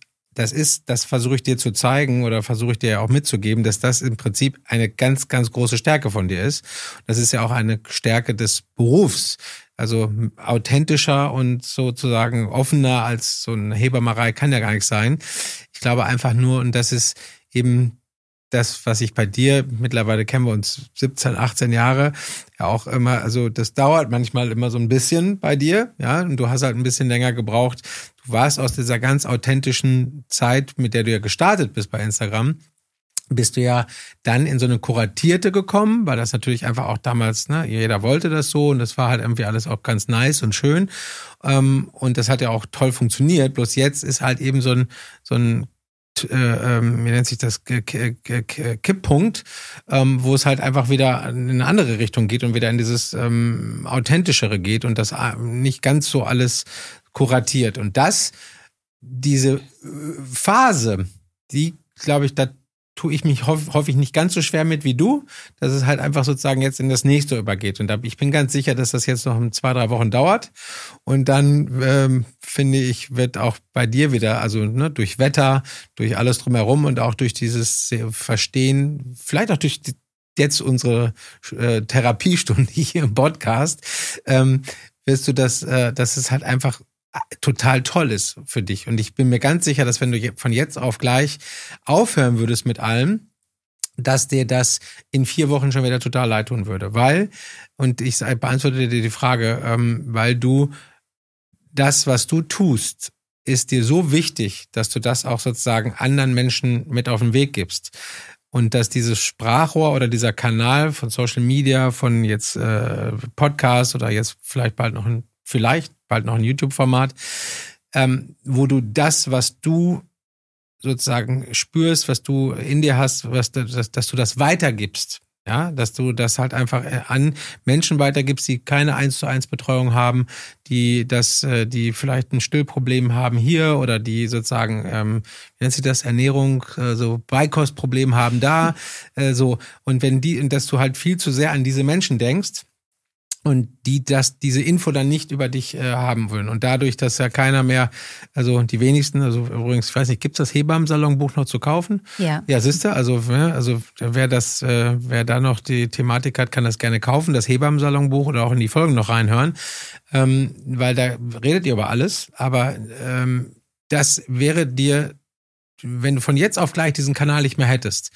das versuche ich dir zu zeigen oder versuche ich dir ja auch mitzugeben, dass das im Prinzip eine ganz, ganz große Stärke von dir ist. Das ist ja auch eine Stärke des Berufs. Also authentischer und sozusagen offener als so eine Hebammerei kann ja gar nicht sein. Ich glaube einfach nur, und das ist eben das, was ich bei dir, mittlerweile kennen wir uns 17, 18 Jahre, ja auch immer, also das dauert manchmal immer so ein bisschen bei dir, ja, und du hast halt ein bisschen länger gebraucht. Du warst aus dieser ganz authentischen Zeit, mit der du ja gestartet bist bei Instagram, bist du ja dann in so eine kuratierte gekommen, weil das natürlich einfach auch damals, ne, jeder wollte das so und das war halt irgendwie alles auch ganz nice und schön. Und das hat ja auch toll funktioniert, bloß jetzt ist halt eben so ein wie nennt sich das, Kipppunkt, wo es halt einfach wieder in eine andere Richtung geht und wieder in dieses Authentischere geht und das nicht ganz so alles kuratiert. Und diese Phase, die, glaube ich, da tue ich mich häufig nicht ganz so schwer mit wie du, dass es halt einfach sozusagen jetzt in das nächste übergeht. Und ich bin ganz sicher, dass das jetzt noch 2-3 Wochen dauert. Und dann, finde ich, wird auch bei dir wieder, also ne, durch Wetter, durch alles drumherum und auch durch dieses Verstehen, vielleicht auch durch jetzt unsere Therapiestunde hier im Podcast, wirst du dass es halt einfach total toll ist für dich. Und ich bin mir ganz sicher, dass wenn du von jetzt auf gleich aufhören würdest mit allem, dass dir das in 4 Wochen schon wieder total leid tun würde. Und ich beantworte dir die Frage, weil du das, was du tust, ist dir so wichtig, dass du das auch sozusagen anderen Menschen mit auf den Weg gibst. Und dass dieses Sprachrohr oder dieser Kanal von Social Media, von jetzt Podcast oder jetzt vielleicht bald noch ein YouTube-Format, wo du das, was du sozusagen spürst, was du in dir hast, dass du das weitergibst. Ja, dass du das halt einfach an Menschen weitergibst, die keine 1:1 Betreuung haben, die vielleicht ein Stillproblem haben hier oder die sozusagen, wie nennt sich das, Ernährung, so Beikostproblem haben da, so. Und dass du halt viel zu sehr an diese Menschen denkst und diese Info dann nicht über dich haben wollen. Und dadurch, dass ja keiner mehr, also die wenigsten, also übrigens, ich weiß nicht, gibt's das Hebammensalonbuch noch zu kaufen? Ja. Ja, siehst du, also wer da noch die Thematik hat, kann das gerne kaufen, das Hebammensalonbuch oder auch in die Folgen noch reinhören, weil da redet ihr über alles, aber das wäre dir, wenn du von jetzt auf gleich diesen Kanal nicht mehr hättest,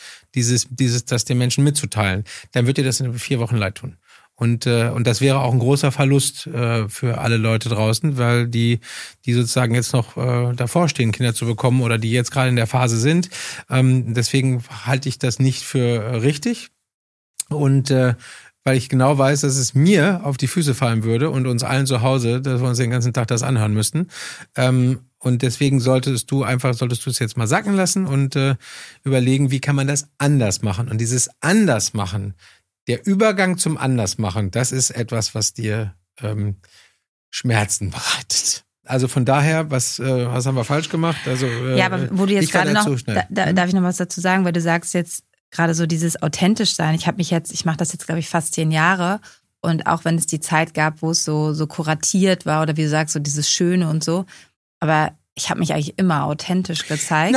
das den Menschen mitzuteilen, dann wird dir das in 4 Wochen leid tun. Und das wäre auch ein großer Verlust für alle Leute draußen, weil die sozusagen jetzt noch davor stehen, Kinder zu bekommen oder die jetzt gerade in der Phase sind. Deswegen halte ich das nicht für richtig. Und weil ich genau weiß, dass es mir auf die Füße fallen würde und uns allen zu Hause, dass wir uns den ganzen Tag das anhören müssten. Und deswegen solltest du es jetzt mal sacken lassen und überlegen, wie kann man das anders machen. Und dieses Andersmachen, der Übergang zum Andersmachen, das ist etwas, was dir Schmerzen bereitet. Also von daher, was haben wir falsch gemacht? Also ja, aber wo du jetzt gerade noch, darf ich noch was dazu sagen, weil du sagst jetzt gerade so dieses authentisch sein. Ich mache das jetzt, glaube ich, fast 10 Jahre. Und auch wenn es die Zeit gab, wo es so kuratiert war oder wie du sagst, so dieses Schöne und so. Aber ich habe mich eigentlich immer authentisch gezeigt.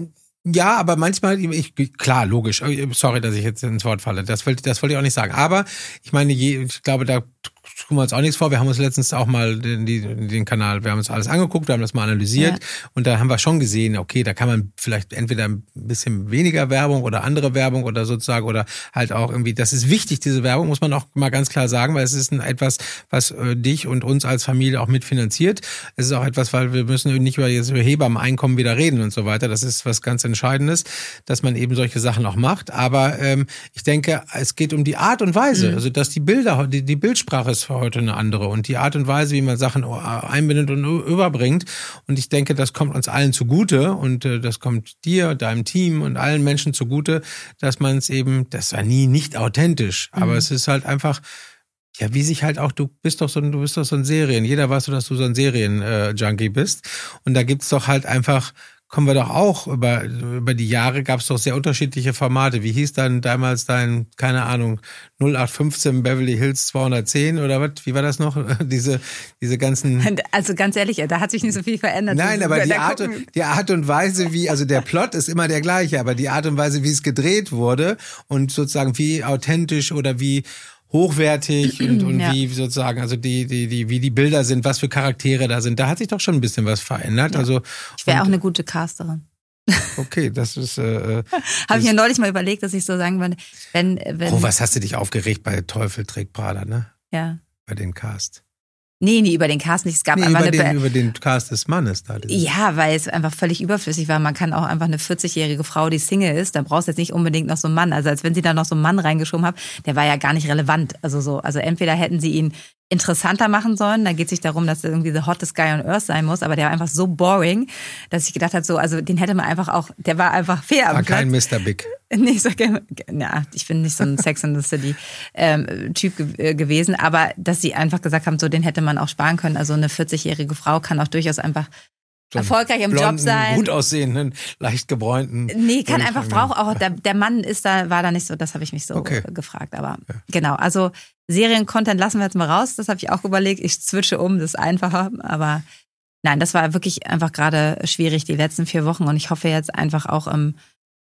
Ja, aber manchmal, klar, logisch. Sorry, dass ich jetzt ins Wort falle. Das wollte ich auch nicht sagen. Aber ich meine, ich glaube, da tun wir uns auch nichts vor. Wir haben uns letztens auch mal den Kanal, wir haben uns alles angeguckt, wir haben das mal analysiert und da haben wir schon gesehen, okay, da kann man vielleicht entweder ein bisschen weniger Werbung oder andere Werbung oder sozusagen oder halt auch irgendwie, das ist wichtig, diese Werbung, muss man auch mal ganz klar sagen, weil es ist etwas, was dich und uns als Familie auch mitfinanziert. Es ist auch etwas, weil wir müssen nicht über Hebammeneinkommen wieder reden und so weiter. Das ist was ganz Entscheidendes, dass man eben solche Sachen auch macht. Aber ich denke, es geht um die Art und Weise, also dass die Bilder, die Bildsprache ist für heute eine andere und die Art und Weise, wie man Sachen einbindet und überbringt. Und ich denke, das kommt uns allen zugute und das kommt dir, deinem Team und allen Menschen zugute, dass man es eben, das war nie nicht authentisch, aber es ist halt einfach, ja, wie sich halt auch, du bist doch so ein jeder weiß so, dass du so ein Serien-Junkie bist und da gibt's doch halt einfach, kommen wir doch auch über die Jahre gab es doch sehr unterschiedliche Formate. Wie hieß dann damals dein, keine Ahnung, 0815 Beverly Hills 210 oder was? Wie war das noch? Diese ganzen. Also ganz ehrlich, da hat sich nicht so viel verändert. Nein, aber die Art und Weise, wie, also der Plot ist immer der gleiche, aber die Art und Weise, wie es gedreht wurde und sozusagen wie authentisch oder wie hochwertig und wie sozusagen, also wie die Bilder sind, was für Charaktere da sind. Da hat sich doch schon ein bisschen was verändert. Ja. Also ich wäre auch eine gute Casterin. Okay, das ist. Habe ich mir neulich mal überlegt, dass ich so sagen würde, wenn. Oh, was hast du dich aufgeregt bei Teufel trägt Prada, ne? Ja. Bei den Cast. Nee, über den Cast nicht. Es gab einfach über den Cast des Mannes da. Ja, weil es einfach völlig überflüssig war. Man kann auch einfach eine 40-jährige Frau, die Single ist, da brauchst du jetzt nicht unbedingt noch so einen Mann. Also als wenn sie da noch so einen Mann reingeschoben haben, der war ja gar nicht relevant. Also entweder hätten sie ihn interessanter machen sollen, da geht es nicht darum, dass er irgendwie the hottest guy on earth sein muss, aber der war einfach so boring, dass ich gedacht habe, so, also den hätte man einfach auch, der war einfach fair. War kein Mr. Big. Nee, ich bin nicht so ein Sex and the City Typ gewesen, aber dass sie einfach gesagt haben, so den hätte man auch sparen können. Also eine 40-jährige Frau kann auch durchaus einfach so erfolgreich im Job sein. Gut aussehenden, leicht gebräunten. Nee, kann einfach, braucht auch, der Mann war da nicht so, das habe ich mich so gefragt. Aber genau, also Serien-Content lassen wir jetzt mal raus, das habe ich auch überlegt. Ich switche um, das ist einfacher. Aber nein, das war wirklich einfach gerade schwierig die letzten 4 Wochen und ich hoffe jetzt einfach auch im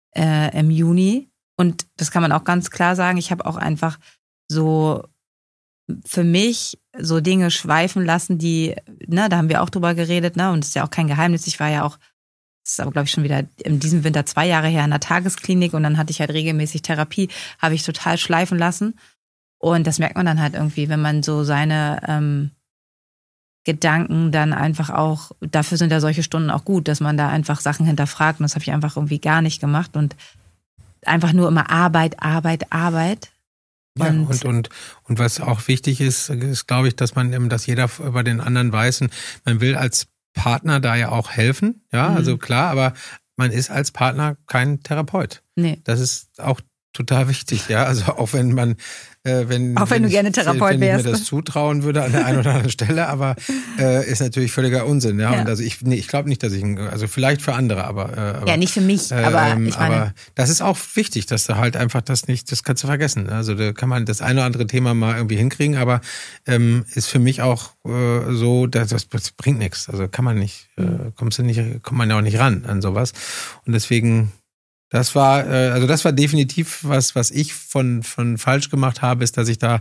Juni. Und das kann man auch ganz klar sagen, ich habe auch einfach so für mich so Dinge schweifen lassen, die, ne, da haben wir auch drüber geredet, ne, und das ist ja auch kein Geheimnis. Ich war ja auch, das ist aber glaube ich schon wieder in diesem Winter 2 Jahre her in der Tagesklinik und dann hatte ich halt regelmäßig Therapie, habe ich total schleifen lassen. Und das merkt man dann halt irgendwie, wenn man so seine Gedanken dann einfach auch, dafür sind ja solche Stunden auch gut, dass man da einfach Sachen hinterfragt und das habe ich einfach irgendwie gar nicht gemacht und einfach nur immer Arbeit. Ja, und was auch wichtig ist, glaube ich, dass jeder über den anderen weiß. Und man will als Partner da ja auch helfen, ja, also klar, aber man ist als Partner kein Therapeut. Nee. Das ist auch total wichtig, ja. Also auch wenn man, wenn du gerne Therapeut wärst. Wenn ich mir das zutrauen würde an der einen oder anderen Stelle, aber ist natürlich völliger Unsinn, ja. Und also ich glaube nicht, dass also vielleicht für andere, aber ja, nicht für mich, aber ich meine. Aber das ist auch wichtig, dass du halt einfach das kannst du vergessen. Also da kann man das eine oder andere Thema mal irgendwie hinkriegen, aber ist für mich auch so, das bringt nichts. Also kann man nicht, kommt man ja auch nicht ran an sowas. Und deswegen das war definitiv was ich von falsch gemacht habe, ist, dass ich da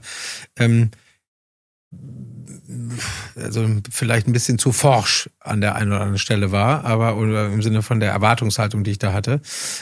also vielleicht ein bisschen zu forsch an der einen oder anderen Stelle war, oder im Sinne von der Erwartungshaltung, die ich da hatte.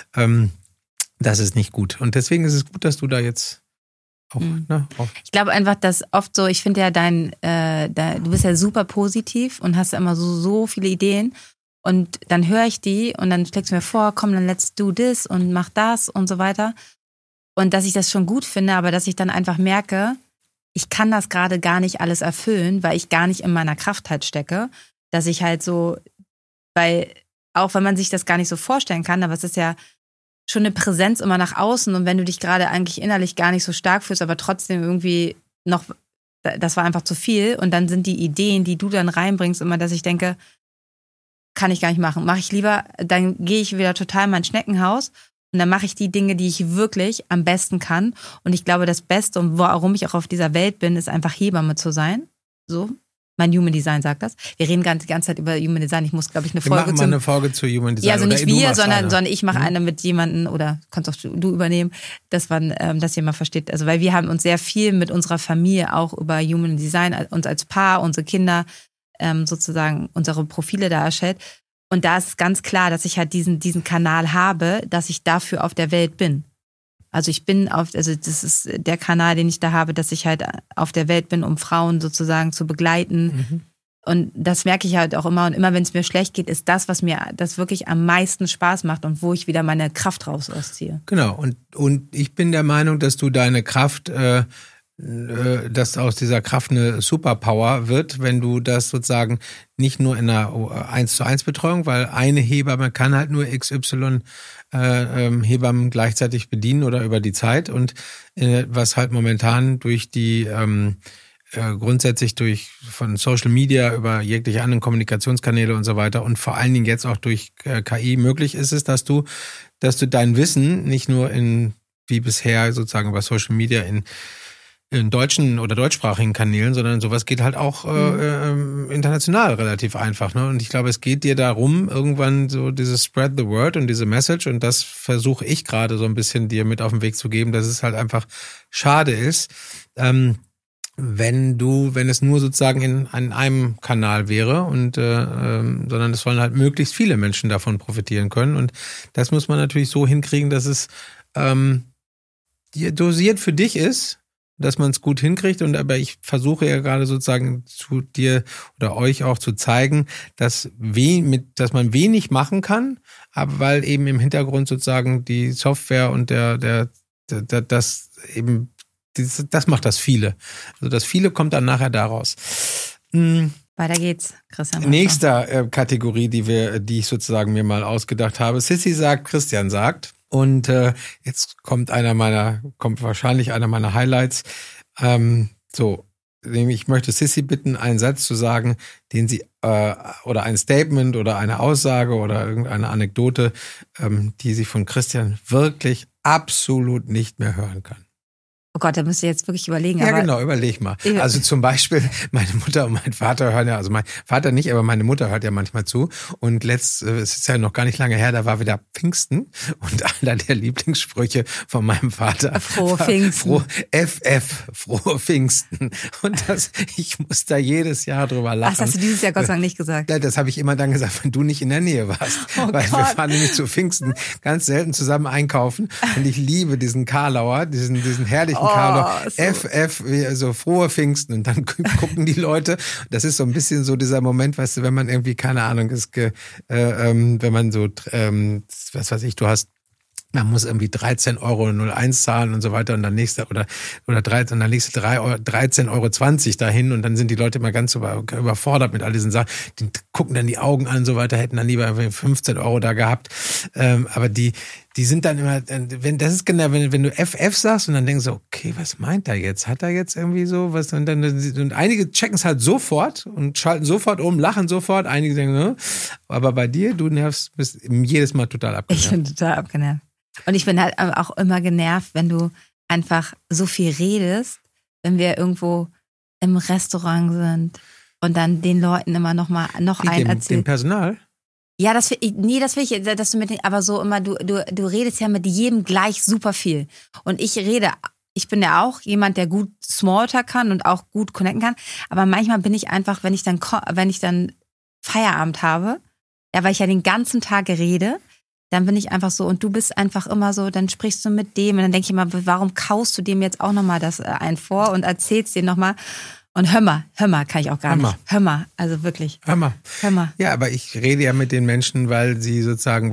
Das ist nicht gut. Und deswegen ist es gut, dass du da jetzt auch, Ich glaube einfach, dass oft so, ich finde ja du bist ja super positiv und hast ja immer so viele Ideen. Und dann höre ich die und dann schlägst du mir vor, komm, dann let's do this und mach das und so weiter. Und dass ich das schon gut finde, aber dass ich dann einfach merke, ich kann das gerade gar nicht alles erfüllen, weil ich gar nicht in meiner Kraft halt stecke. Dass ich halt so, weil auch wenn man sich das gar nicht so vorstellen kann, aber es ist ja schon eine Präsenz immer nach außen. Und wenn du dich gerade eigentlich innerlich gar nicht so stark fühlst, aber trotzdem irgendwie noch, das war einfach zu viel. Und dann sind die Ideen, die du dann reinbringst, immer, dass ich denke, kann ich gar nicht machen. Mache ich lieber, dann gehe ich wieder total in mein Schneckenhaus und dann mache ich die Dinge, die ich wirklich am besten kann. Und ich glaube, das Beste und warum ich auch auf dieser Welt bin, ist einfach Hebamme zu sein. So, mein Human Design sagt das. Wir reden die ganze Zeit über Human Design. Ich muss, glaube ich, eine Folge zu Human Design. Ja, also nicht wir, sondern ich mache eine mit jemandem, oder kannst auch du übernehmen, dass jemand versteht. Also, weil wir haben uns sehr viel mit unserer Familie auch über Human Design, uns als Paar, unsere Kinder, sozusagen unsere Profile da erstellt. Und da ist ganz klar, dass ich halt diesen Kanal habe, dass ich dafür auf der Welt bin. Also das ist der Kanal, den ich da habe, dass ich halt auf der Welt bin, um Frauen sozusagen zu begleiten. Mhm. Und das merke ich halt auch immer. Und immer, wenn es mir schlecht geht, ist das, was mir das wirklich am meisten Spaß macht und wo ich wieder meine Kraft rausziehe. Genau. Und ich bin der Meinung, dass du deine Kraft dass aus dieser Kraft eine Superpower wird, wenn du das sozusagen nicht nur in einer 1:1 Betreuung, weil eine Hebamme kann halt nur XY Hebammen gleichzeitig bedienen oder über die Zeit, und was halt momentan durch die grundsätzlich von Social Media über jegliche anderen Kommunikationskanäle und so weiter und vor allen Dingen jetzt auch durch KI möglich ist, dass du dein Wissen nicht nur wie bisher sozusagen über Social Media in deutschen oder deutschsprachigen Kanälen, sondern sowas geht halt auch international relativ einfach. Ne? Und ich glaube, es geht dir darum, irgendwann so dieses Spread the Word und diese Message, und das versuche ich gerade so ein bisschen dir mit auf den Weg zu geben, dass es halt einfach schade ist, wenn es nur sozusagen an einem Kanal wäre, und sondern es sollen halt möglichst viele Menschen davon profitieren können. Und das muss man natürlich so hinkriegen, dass es dosiert für dich ist, dass man es gut hinkriegt. Aber ich versuche ja gerade sozusagen zu dir oder euch auch zu zeigen, dass man wenig machen kann, aber weil eben im Hintergrund sozusagen die Software und das macht das Viele. Also das Viele kommt dann nachher daraus. Weiter geht's, Christian. Nächster Kategorie, die ich sozusagen mir mal ausgedacht habe. Sissy sagt, Christian sagt. Und jetzt kommt wahrscheinlich einer meiner Highlights. Nämlich ich möchte Sissy bitten, einen Satz zu sagen, den sie oder ein Statement oder eine Aussage oder irgendeine Anekdote, die sie von Christian wirklich absolut nicht mehr hören kann. Oh Gott, da müsst ihr jetzt wirklich überlegen. Ja, genau, überleg mal. Also zum Beispiel, meine Mutter und mein Vater hören ja, also mein Vater nicht, aber meine Mutter hört ja manchmal zu. Und es ist ja noch gar nicht lange her, da war wieder Pfingsten. Und einer der Lieblingssprüche von meinem Vater Frohe Pfingsten. Frohe Pfingsten. Und ich muss da jedes Jahr drüber lachen. Ach, das hast du dieses Jahr Gott sei Dank nicht gesagt. Ja, das habe ich immer dann gesagt, wenn du nicht in der Nähe warst. Weil wir fahren nämlich zu Pfingsten ganz selten zusammen einkaufen. Und ich liebe diesen Karlauer, diesen herrlichen Karlauer. FF, so frohe Pfingsten. Und dann gucken die Leute. Das ist so ein bisschen so dieser Moment, weißt du, wenn man irgendwie, keine Ahnung, wenn man so, was weiß ich, du hast man muss irgendwie 13,01 Euro zahlen und so weiter und dann nächste oder 13, und dann nächste 13,20 Euro dahin und dann sind die Leute immer ganz überfordert mit all diesen Sachen. Die gucken dann die Augen an und so weiter, hätten dann lieber 15 Euro da gehabt. Aber die sind dann immer, wenn du FF sagst und dann denkst du, okay, was meint er jetzt? Hat er jetzt irgendwie so was? Und einige checken es halt sofort und schalten sofort um, lachen sofort. Einige denken, aber bei dir, du bist jedes Mal total abgenervt. Ich bin total abgenervt. Und ich bin halt auch immer genervt, wenn du einfach so viel redest, wenn wir irgendwo im Restaurant sind und dann den Leuten immer noch einen erzählst. Dem Personal? Ja, das will ich, dass du aber so immer, du redest ja mit jedem gleich super viel. Und ich bin ja auch jemand, der gut Smalltalk kann und auch gut connecten kann. Aber manchmal bin ich einfach, wenn ich dann Feierabend habe, ja, weil ich ja den ganzen Tag rede, dann bin ich einfach so und du bist einfach immer so, dann sprichst du mit dem und dann denke ich immer, warum kaust du dem jetzt auch nochmal das ein vor und erzählst dir nochmal und hör mal, kann ich auch gar nicht. Hör mal, also wirklich. Hör mal. Ja, aber ich rede ja mit den Menschen, weil sie sozusagen,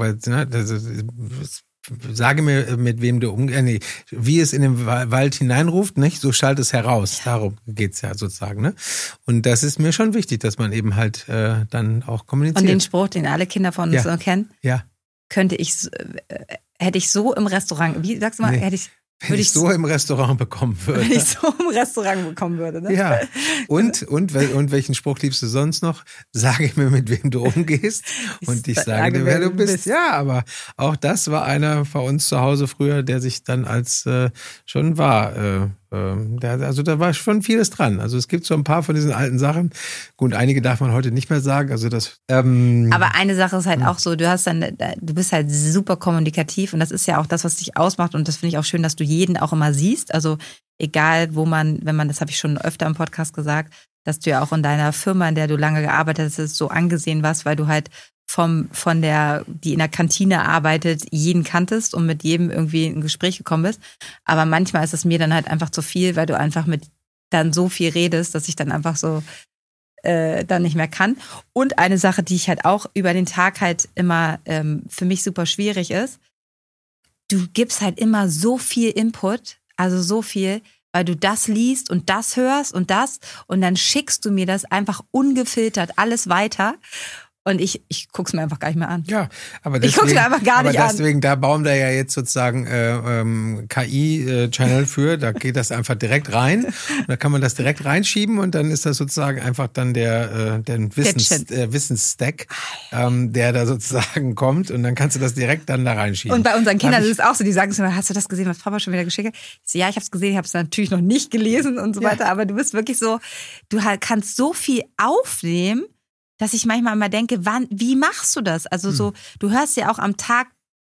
sage mir, mit wem du wie es in den Wald hineinruft, nicht? So schallt es heraus. Ja. Darum geht's ja sozusagen, ne? Und das ist mir schon wichtig, dass man eben halt dann auch kommuniziert. Und den Spruch, den alle Kinder von uns kennen? Ja. Hätte ich so im Restaurant, wie sagst du mal, wenn ich so im Restaurant bekommen würde. Wenn ich so im Restaurant bekommen würde, ne? Ja. Und welchen Spruch liebst du sonst noch? Sage mir, mit wem du umgehst und ich sage dir, wer du bist. Ja, aber auch das war einer bei uns zu Hause früher, der sich dann als schon war. Da war schon vieles dran. Also es gibt so ein paar von diesen alten Sachen. Gut, einige darf man heute nicht mehr sagen. Also das. Aber eine Sache ist halt auch so, du bist halt super kommunikativ und das ist ja auch das, was dich ausmacht und das finde ich auch schön, dass du jeden auch immer siehst. Also egal, das habe ich schon öfter im Podcast gesagt, dass du ja auch in deiner Firma, in der du lange gearbeitet hast, so angesehen warst, weil du halt die in der Kantine arbeitet, jeden kanntest und mit jedem irgendwie in ein Gespräch gekommen bist. Aber manchmal ist es mir dann halt einfach zu viel, weil du einfach mit dann so viel redest, dass ich dann einfach so dann nicht mehr kann. Und eine Sache, die ich halt auch über den Tag halt immer für mich super schwierig ist, du gibst halt immer so viel Input, also so viel, weil du das liest und das hörst und dann schickst du mir das einfach ungefiltert alles weiter. Und ich guck's mir einfach gar nicht mehr an. Ja, aber deswegen, ich guck's mir einfach gar nicht an. Aber deswegen, da bauen wir ja jetzt sozusagen KI-Channel für. Da geht das einfach direkt rein. Und da kann man das direkt reinschieben und dann ist das sozusagen einfach dann der Wissensstack, der da sozusagen kommt und dann kannst du das direkt dann da reinschieben. Und bei unseren Kindern ist es auch so, die sagen so, hast du das gesehen, was Papa schon wieder geschickt hat? Ich so, ja, ich habe es gesehen, ich habe es natürlich noch nicht gelesen und so weiter. Aber du bist wirklich so, du kannst so viel aufnehmen, dass ich manchmal immer denke, wie machst du das? Also so, du hörst ja auch am Tag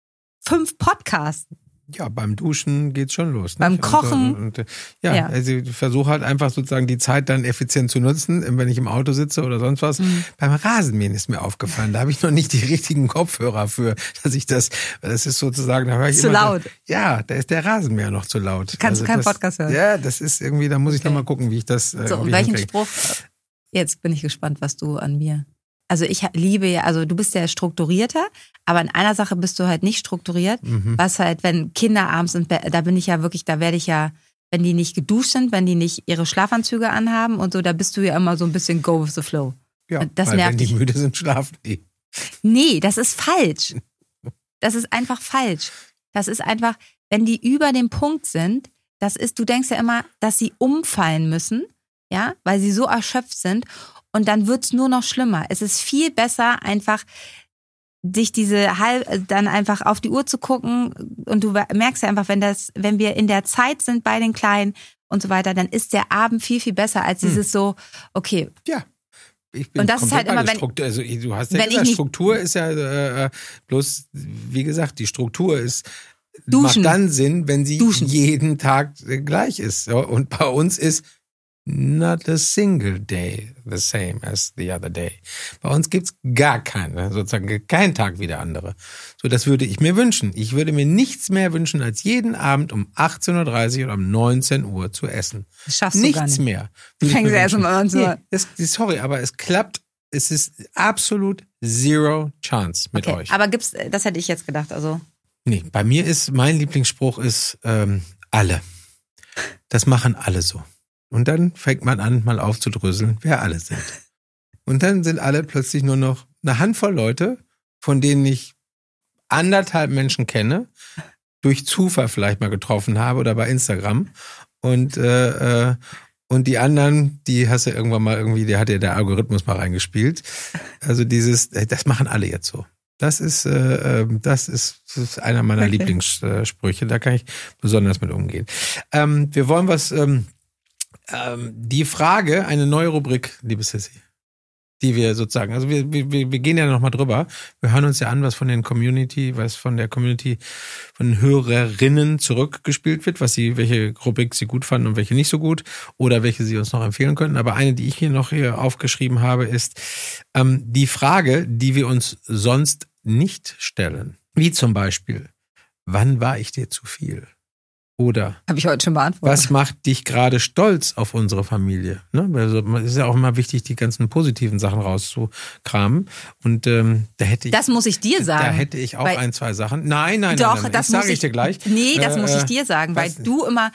5 Podcasts. Ja, beim Duschen geht's schon los. Beim nicht? Kochen. Also ich versuche halt einfach sozusagen die Zeit dann effizient zu nutzen, wenn ich im Auto sitze oder sonst was. Beim Rasenmähen ist mir aufgefallen, da habe ich noch nicht die richtigen Kopfhörer für, dass ich das ist sozusagen, da höre ich zu immer. Laut. Da ist der Rasenmäher noch zu laut. Kannst du keinen Podcast hören? Ja, das ist irgendwie, da muss ich noch mal gucken, wie ich das so, und welchen Spruch? Jetzt bin ich gespannt, was du an mir. Also ich liebe ja, also du bist ja strukturierter, aber in einer Sache bist du halt nicht strukturiert, was halt, wenn Kinder abends sind, da bin ich ja wirklich, da werde ich ja, wenn die nicht geduscht sind, wenn die nicht ihre Schlafanzüge anhaben und so, da bist du ja immer so ein bisschen go with the flow. Ja, das weil wenn die müde sind, schlafen die. Nee, das ist falsch. Das ist einfach falsch. Das ist einfach, wenn die über dem Punkt sind, du denkst ja immer, dass sie umfallen müssen, ja, weil sie so erschöpft sind und dann wird's nur noch schlimmer. Es ist viel besser, einfach dich dann einfach auf die Uhr zu gucken und du merkst ja einfach, wenn wir in der Zeit sind bei den Kleinen und so weiter, dann ist der Abend viel, viel besser als dieses so, okay. Ja. Und das ist halt immer, wenn du hast ja gesagt, Struktur ist ja bloß, wie gesagt, die Struktur ist Duschen. Macht dann Sinn, wenn sie jeden Tag gleich ist. Und bei uns ist not a single day the same as the other day. Bei uns gibt's gar sozusagen keinen Tag wie der andere. So, das würde ich mir wünschen. Ich würde mir nichts mehr wünschen, als jeden Abend um 18.30 Uhr oder um 19 Uhr zu essen. Das schaffst du gar nicht. Nichts mehr. Fängen sie erst um 19 Uhr. Sorry, aber es klappt. Es ist absolut zero chance mit euch. Aber das hätte ich jetzt gedacht, also. Nee, bei mir ist, mein Lieblingsspruch ist, alle. Das machen alle so. Und dann fängt man an, mal aufzudröseln, wer alle sind. Und dann sind alle plötzlich nur noch eine Handvoll Leute, von denen ich 1,5 Menschen kenne, durch Zufall vielleicht mal getroffen habe oder bei Instagram. Und die anderen, die hast du irgendwann mal irgendwie, der hat ja der Algorithmus mal reingespielt. Also das machen alle jetzt so. Das ist einer meiner Lieblingssprüche. Da kann ich besonders mit umgehen. Wir wollen die Frage, eine neue Rubrik, liebe Sissy, die wir sozusagen, also wir gehen ja nochmal drüber. Wir hören uns ja an, was von der Community, von den Hörerinnen zurückgespielt wird, welche Rubrik sie gut fanden und welche nicht so gut oder welche sie uns noch empfehlen könnten. Aber eine, die ich hier aufgeschrieben habe, ist die Frage, die wir uns sonst nicht stellen. Wie zum Beispiel, wann war ich dir zu viel? Oder habe ich heute schon beantwortet. Was macht dich gerade stolz auf unsere Familie? Ne? Also, es ist ja auch immer wichtig, die ganzen positiven Sachen rauszukramen. Und da hätte ich. Das muss ich dir sagen. Da hätte ich auch 1, 2 Sachen. Nein. Doch, das sage ich dir gleich. Nee, das muss ich dir sagen, weil du immer.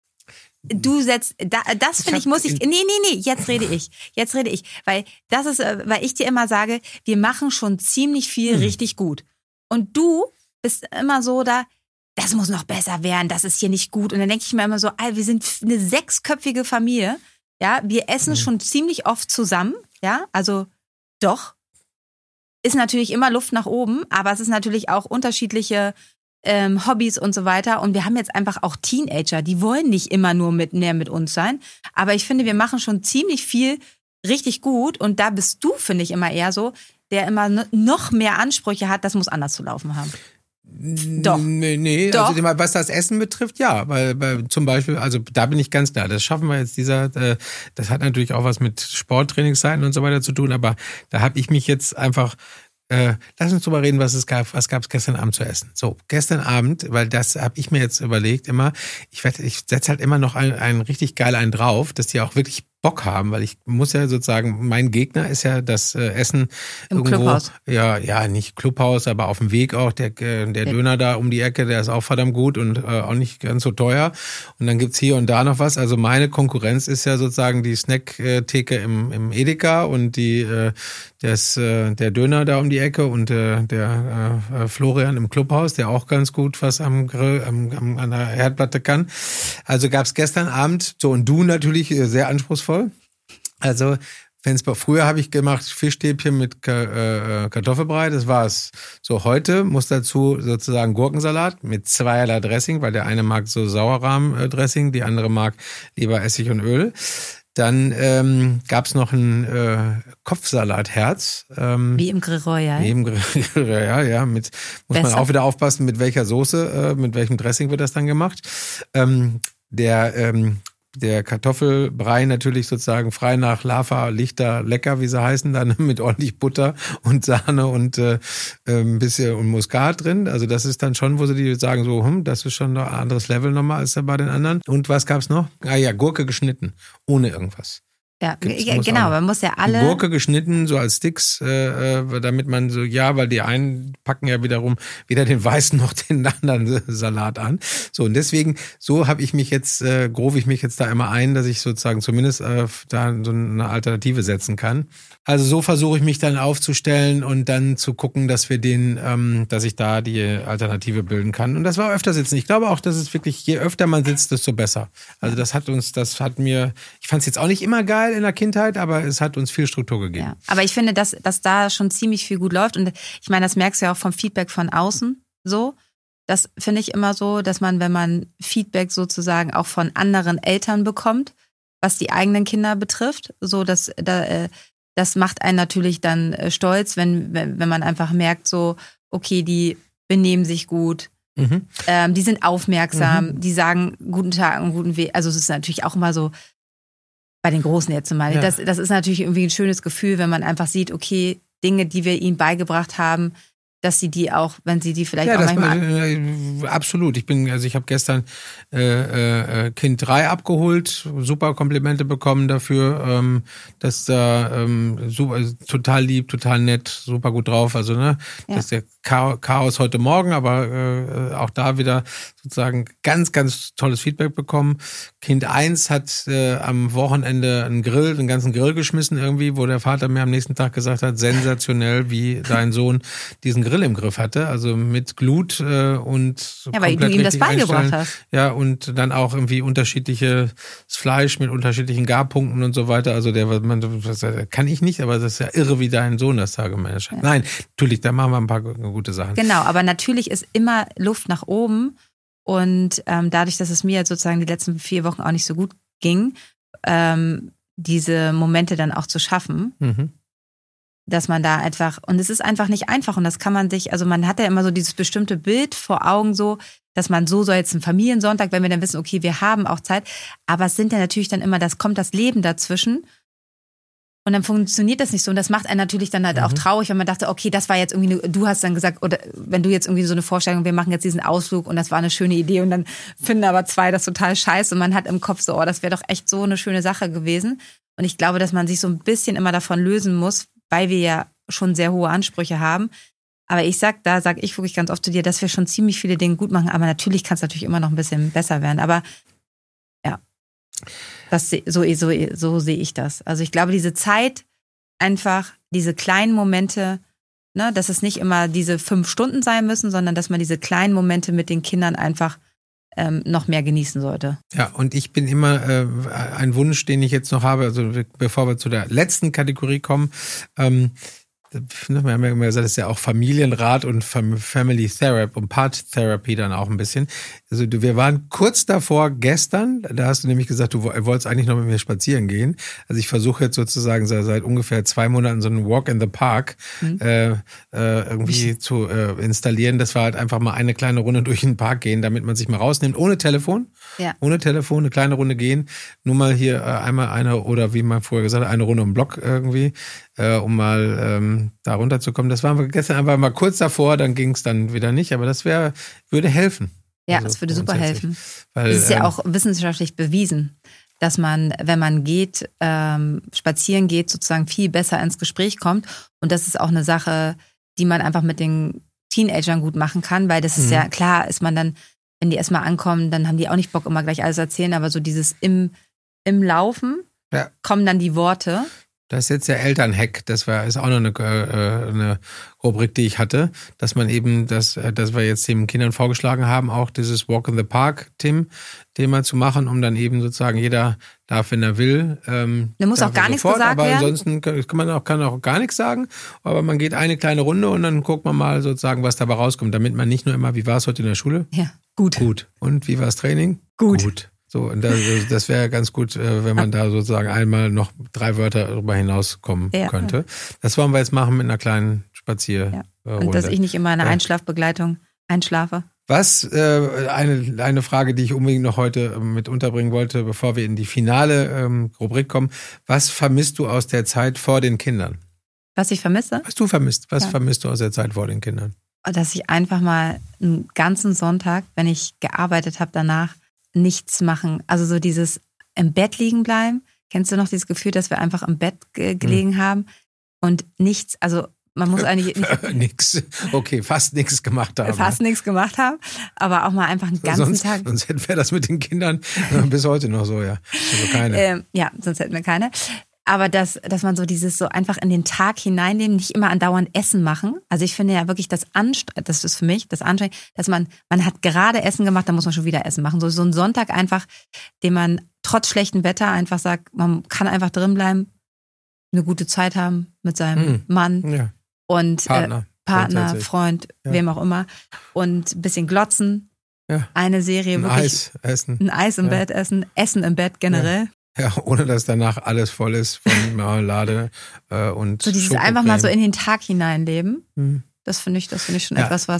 Du setzt, das finde ich, muss ich. Nee, jetzt rede ich. Weil das ist, weil ich dir immer sage, wir machen schon ziemlich viel richtig gut. Und du bist immer so da. Das muss noch besser werden, das ist hier nicht gut. Und dann denke ich mir immer so, wir sind eine 6-köpfige Familie, ja, wir essen schon ziemlich oft zusammen, ja, also doch, ist natürlich immer Luft nach oben, aber es ist natürlich auch unterschiedliche Hobbys und so weiter. Und wir haben jetzt einfach auch Teenager, die wollen nicht immer nur mehr mit uns sein, aber ich finde, wir machen schon ziemlich viel richtig gut und da bist du, finde ich, immer eher so, der immer noch mehr Ansprüche hat, das muss anders zu laufen haben. Doch. Nee, Doch. Also was das Essen betrifft, ja, weil zum Beispiel, also da bin ich ganz klar, das schaffen wir jetzt das hat natürlich auch was mit Sporttrainingszeiten und so weiter zu tun, aber da habe ich mich jetzt einfach, lass uns drüber reden, was gab es gestern Abend zu essen. So, gestern Abend, weil das habe ich mir jetzt überlegt immer, ich setze halt immer noch einen richtig geil einen drauf, dass die auch wirklich Bock haben, weil ich muss ja sozusagen, mein Gegner ist ja das Essen im irgendwo. Clubhaus. Ja, nicht Clubhaus, aber auf dem Weg auch, der Döner da um die Ecke, der ist auch verdammt gut und auch nicht ganz so teuer. Und dann gibt's hier und da noch was. Also meine Konkurrenz ist ja sozusagen die Snack-Theke im Edeka und der Döner da um die Ecke und der Florian im Clubhaus, der auch ganz gut was am Grill, an der Herdplatte kann. Also gab's gestern Abend, so, und du natürlich sehr anspruchsvoll. Also, früher habe ich gemacht Fischstäbchen mit Kartoffelbrei, das war's. So, heute muss dazu sozusagen Gurkensalat mit zweierlei Dressing, weil der eine mag so Sauerrahm-Dressing, die andere mag lieber Essig und Öl. Dann gab's noch ein Kopfsalatherz. Wie im Grill Royal. Wie im Grill Royal, ja. Muss man auch wieder aufpassen, mit welcher Soße, mit welchem Dressing wird das dann gemacht. Der Kartoffelbrei natürlich sozusagen frei nach Lava, Lichter, lecker, wie sie heißen, dann mit ordentlich Butter und Sahne und ein bisschen und Muskat drin. Also das ist dann schon, wo sie die sagen so, das ist schon ein anderes Level nochmal als bei den anderen. Und was gab's noch? Gurke geschnitten, ohne irgendwas. Ja, genau, man muss ja alle... Gurke geschnitten, so als Sticks, damit man so, weil die einen packen ja wiederum weder den weißen noch den anderen Salat an. So, und deswegen, so habe ich mich jetzt, grobe ich mich jetzt da immer ein, dass ich sozusagen zumindest da so eine Alternative setzen kann. Also so versuche ich mich dann aufzustellen und dann zu gucken, dass dass ich da die Alternative bilden kann. Und das war öfter sitzen. Ich glaube auch, dass es wirklich, je öfter man sitzt, desto besser. Also ich fand es jetzt auch nicht immer geil in der Kindheit, aber es hat uns viel Struktur gegeben. Ja, aber ich finde, dass da schon ziemlich viel gut läuft. Und ich meine, das merkst du ja auch vom Feedback von außen so. Das finde ich immer so, dass man, wenn man Feedback sozusagen auch von anderen Eltern bekommt, was die eigenen Kinder betrifft, so dass das macht einen natürlich dann stolz, wenn man einfach merkt, so, okay, die benehmen sich gut, die sind aufmerksam, die sagen guten Tag und guten Weg. Also es ist natürlich auch immer so, bei den Großen jetzt zum Beispiel, das ist natürlich irgendwie ein schönes Gefühl, wenn man einfach sieht, okay, Dinge, die wir ihnen beigebracht haben, dass sie die auch, wenn sie die vielleicht auch das manchmal... absolut. Ich habe gestern Kind 3 abgeholt, super Komplimente bekommen dafür, dass da super, total lieb, total nett, super gut drauf. Also das ist der Chaos heute Morgen, aber auch da wieder sozusagen ganz, ganz tolles Feedback bekommen. Kind 1 hat am Wochenende den ganzen Grill geschmissen irgendwie, wo der Vater mir am nächsten Tag gesagt hat, sensationell, wie dein Sohn diesen Grill im Griff hatte, also mit Glut und ja, weil du ihm das beigebracht hast. Ja, und dann auch irgendwie unterschiedliches Fleisch mit unterschiedlichen Garpunkten und so weiter. Also das kann ich nicht, aber das ist ja irre, wie dein Sohn das da gemanagt hat. Ja. Nein, natürlich, da machen wir ein paar gute Sachen. Genau, aber natürlich ist immer Luft nach oben und dadurch, dass es mir jetzt sozusagen die letzten 4 Wochen auch nicht so gut ging, diese Momente dann auch zu schaffen. Dass man da einfach, und es ist einfach nicht einfach und das kann man sich, also man hat ja immer so dieses bestimmte Bild vor Augen so, dass man so jetzt ein Familiensonntag, wenn wir dann wissen, okay, wir haben auch Zeit, aber es sind ja natürlich dann immer, kommt das Leben dazwischen und dann funktioniert das nicht so und das macht einen natürlich dann halt auch traurig, wenn man dachte, okay, das war jetzt irgendwie, du hast dann gesagt, oder wenn du jetzt irgendwie so eine Vorstellung, wir machen jetzt diesen Ausflug und das war eine schöne Idee und dann finden aber 2 das total scheiße und man hat im Kopf so, das wäre doch echt so eine schöne Sache gewesen und ich glaube, dass man sich so ein bisschen immer davon lösen muss, weil wir ja schon sehr hohe Ansprüche haben. Aber da sage ich wirklich ganz oft zu dir, dass wir schon ziemlich viele Dinge gut machen. Aber natürlich kann es natürlich immer noch ein bisschen besser werden. Aber ja, so sehe ich das. Also ich glaube, diese Zeit, einfach diese kleinen Momente, dass es nicht immer diese 5 Stunden sein müssen, sondern dass man diese kleinen Momente mit den Kindern einfach noch mehr genießen sollte. Ja, und ich bin immer ein Wunsch, den ich jetzt noch habe, also bevor wir zu der letzten Kategorie kommen, wir haben ja immer gesagt, das ist ja auch Familienrat und Family Therapy und Part Therapy dann auch ein bisschen. Also wir waren kurz davor gestern, da hast du nämlich gesagt, du wolltest eigentlich noch mit mir spazieren gehen. Also ich versuche jetzt sozusagen seit ungefähr 2 Monaten so einen Walk in the Park irgendwie zu installieren. Das war halt einfach mal eine kleine Runde durch den Park gehen, damit man sich mal rausnimmt, ohne Telefon. Ja. Ohne Telefon, eine kleine Runde gehen. Nur mal hier einmal eine, oder wie man vorher gesagt hat, eine Runde im Block irgendwie, um mal da runterzukommen. Das waren wir gestern einfach mal kurz davor, dann ging es dann wieder nicht, aber das würde helfen. Ja, es würde super helfen. Weil, es ist ja auch wissenschaftlich bewiesen, dass man, wenn man spazieren geht, sozusagen viel besser ins Gespräch kommt. Und das ist auch eine Sache, die man einfach mit den Teenagern gut machen kann, weil das ist ja, klar ist man dann, wenn die erstmal ankommen, dann haben die auch nicht Bock, immer gleich alles erzählen, aber so dieses im Laufen kommen dann die Worte. Das ist jetzt der Elternhack. Das ist auch noch eine Rubrik, die ich hatte, dass man eben, dass wir jetzt den Kindern vorgeschlagen haben, auch dieses Walk in the Park Thema zu machen, um dann eben sozusagen jeder darf, wenn er will. Da muss auch gar nichts gesagt werden. Aber ansonsten kann auch gar nichts sagen. Aber man geht eine kleine Runde und dann guckt man mal sozusagen, was dabei rauskommt, damit man nicht nur immer, wie war es heute in der Schule? Ja, gut. Und wie war das Training? Gut. So, und das wäre ganz gut, wenn man da sozusagen einmal noch 3 Wörter darüber hinauskommen könnte. Das wollen wir jetzt machen mit einer kleinen Spazierrunde. Und dass ich nicht immer eine Einschlafbegleitung einschlafe. Was, eine Frage, die ich unbedingt noch heute mit unterbringen wollte, bevor wir in die finale Rubrik kommen. Was vermisst du aus der Zeit vor den Kindern? Was ich vermisse? Was du vermisst. Was vermisst du aus der Zeit vor den Kindern? Dass ich einfach mal einen ganzen Sonntag, wenn ich gearbeitet habe, danach nichts machen. Also so dieses im Bett liegen bleiben. Kennst du noch dieses Gefühl, dass wir einfach im Bett gelegen haben und nichts, also man muss eigentlich nichts, okay, fast nichts gemacht haben. Fast nichts gemacht haben, aber auch mal einfach einen ganzen Tag. Sonst hätten wir das mit den Kindern bis heute noch so, ja. Also keine. Sonst hätten wir keine. Aber dass man so dieses so einfach in den Tag hineinnehmen, nicht immer andauernd Essen machen. Also ich finde ja wirklich das ist für mich das Anstrengend, dass man hat gerade Essen gemacht, dann muss man schon wieder Essen machen. So ein Sonntag einfach, den man trotz schlechtem Wetter einfach sagt, man kann einfach drin bleiben, eine gute Zeit haben mit seinem Mann und Partner, Freund, wem auch immer und ein bisschen glotzen, eine Serie, ein wirklich Eis essen. Ein Eis im Bett essen im Bett generell. Ja, ohne dass danach alles voll ist von Marmelade und so dieses einfach mal so in den Tag hineinleben. Das finde ich schon etwas, was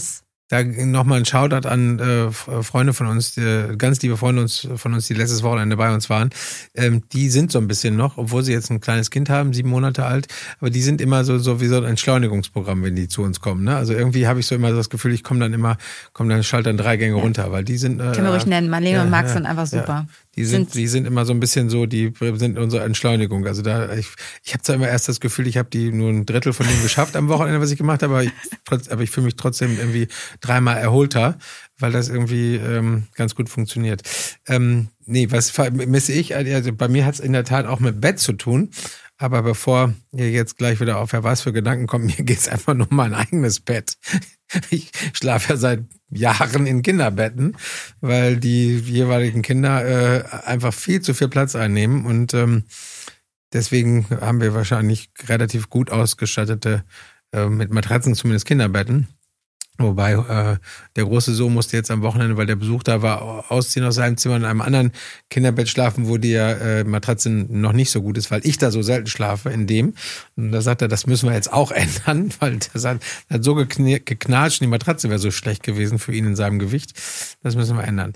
Da nochmal ein Shoutout an Freunde von uns, ganz liebe Freunde von uns, die letztes Wochenende bei uns waren. Die sind so ein bisschen noch, obwohl sie jetzt ein kleines Kind haben, 7 Monate alt, aber die sind immer so wie so ein Entschleunigungsprogramm, wenn die zu uns kommen. Ne? Also irgendwie habe ich so immer das Gefühl, ich komme dann schalte dann 3 Gänge runter, weil die sind... Können wir ruhig nennen, Marlene und Max sind einfach super. Ja. Die sind immer so ein bisschen so, die sind unsere Entschleunigung. Also ich habe zwar immer erst das Gefühl, ich habe die nur ein Drittel von dem geschafft am Wochenende, was ich gemacht habe, aber ich fühle mich trotzdem irgendwie 3-mal erholter, weil das irgendwie ganz gut funktioniert. Was vermisse ich? Also bei mir hat es in der Tat auch mit Bett zu tun. Aber bevor ihr jetzt gleich wieder auf was für Gedanken kommt, mir geht's einfach nur um mein eigenes Bett. Ich schlafe ja seit Jahren in Kinderbetten, weil die jeweiligen Kinder einfach viel zu viel Platz einnehmen. Und deswegen haben wir wahrscheinlich relativ gut ausgestattete, mit Matratzen zumindest, Kinderbetten. Wobei der große Sohn musste jetzt am Wochenende, weil der Besuch da war, ausziehen aus seinem Zimmer in einem anderen Kinderbett schlafen, wo die Matratze noch nicht so gut ist, weil ich da so selten schlafe in dem. Und da sagt er, das müssen wir jetzt auch ändern, weil das hat so geknatscht und die Matratze wäre so schlecht gewesen für ihn in seinem Gewicht. Das müssen wir ändern.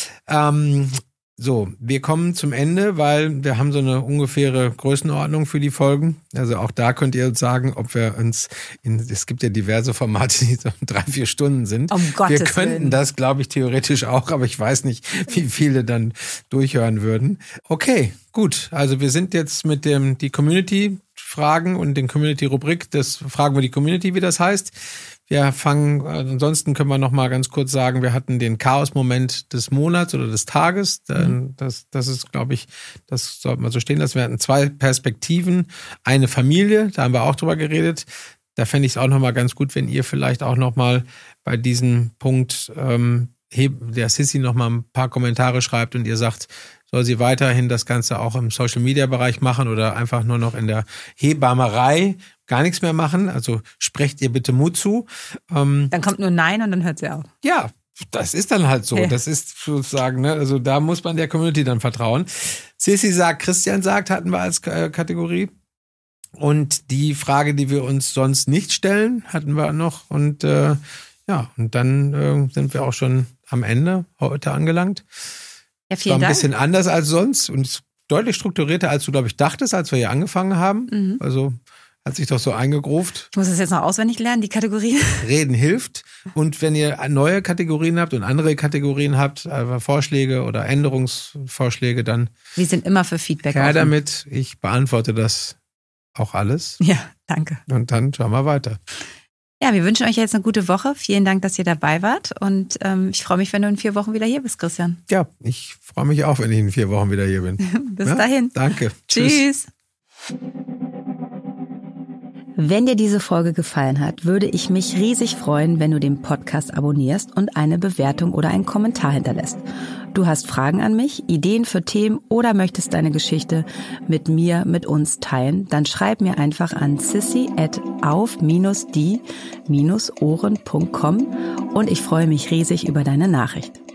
So, wir kommen zum Ende, weil wir haben so eine ungefähre Größenordnung für die Folgen. Also auch da könnt ihr uns sagen, ob wir uns es gibt ja diverse Formate, die so 3-4 Stunden sind. Wir könnten das, glaube ich, theoretisch auch, aber ich weiß nicht, wie viele dann durchhören würden. Okay, gut. Also wir sind jetzt mit die Community-Fragen und den Community-Rubrik, das fragen wir die Community, wie das heißt. Ansonsten können wir noch mal ganz kurz sagen, wir hatten den Chaos-Moment des Monats oder des Tages. Das ist, glaube ich, das sollte man so stehen lassen. Wir hatten 2 Perspektiven, eine Familie, da haben wir auch drüber geredet. Da fände ich es auch noch mal ganz gut, wenn ihr vielleicht auch noch mal bei diesem Punkt der Sissi noch mal ein paar Kommentare schreibt und ihr sagt, soll sie weiterhin das Ganze auch im Social-Media-Bereich machen oder einfach nur noch in der Hebammerei gar nichts mehr machen? Also sprecht ihr bitte Mut zu. Dann kommt nur Nein und dann hört sie auf. Ja, das ist dann halt so. Ja. Das ist sozusagen, ne? Also da muss man der Community dann vertrauen. Sissi sagt, Christian sagt, hatten wir als Kategorie. Und die Frage, die wir uns sonst nicht stellen, hatten wir noch. Und und dann sind wir auch schon am Ende heute angelangt. Ja, vielen Dank. War ein bisschen anders als sonst und deutlich strukturierter, als du, glaube ich, dachtest, als wir hier angefangen haben. Mhm. Also hat sich doch so eingegruft. Ich muss das jetzt noch auswendig lernen, die Kategorien. Reden hilft. Und wenn ihr neue Kategorien habt und andere Kategorien habt, Vorschläge oder Änderungsvorschläge, dann... Wir sind immer für Feedback offen. Damit. Ich beantworte das auch alles. Ja, danke. Und dann schauen wir weiter. Ja, wir wünschen euch jetzt eine gute Woche. Vielen Dank, dass ihr dabei wart. Und ich freue mich, wenn du in 4 Wochen wieder hier bist, Christian. Ja, ich freue mich auch, wenn ich in 4 Wochen wieder hier bin. Bis dahin. Danke. Tschüss. Wenn dir diese Folge gefallen hat, würde ich mich riesig freuen, wenn du den Podcast abonnierst und eine Bewertung oder einen Kommentar hinterlässt. Du hast Fragen an mich, Ideen für Themen oder möchtest deine Geschichte mit uns teilen, dann schreib mir einfach an sissi@auf-die-ohren.com und ich freue mich riesig über deine Nachricht.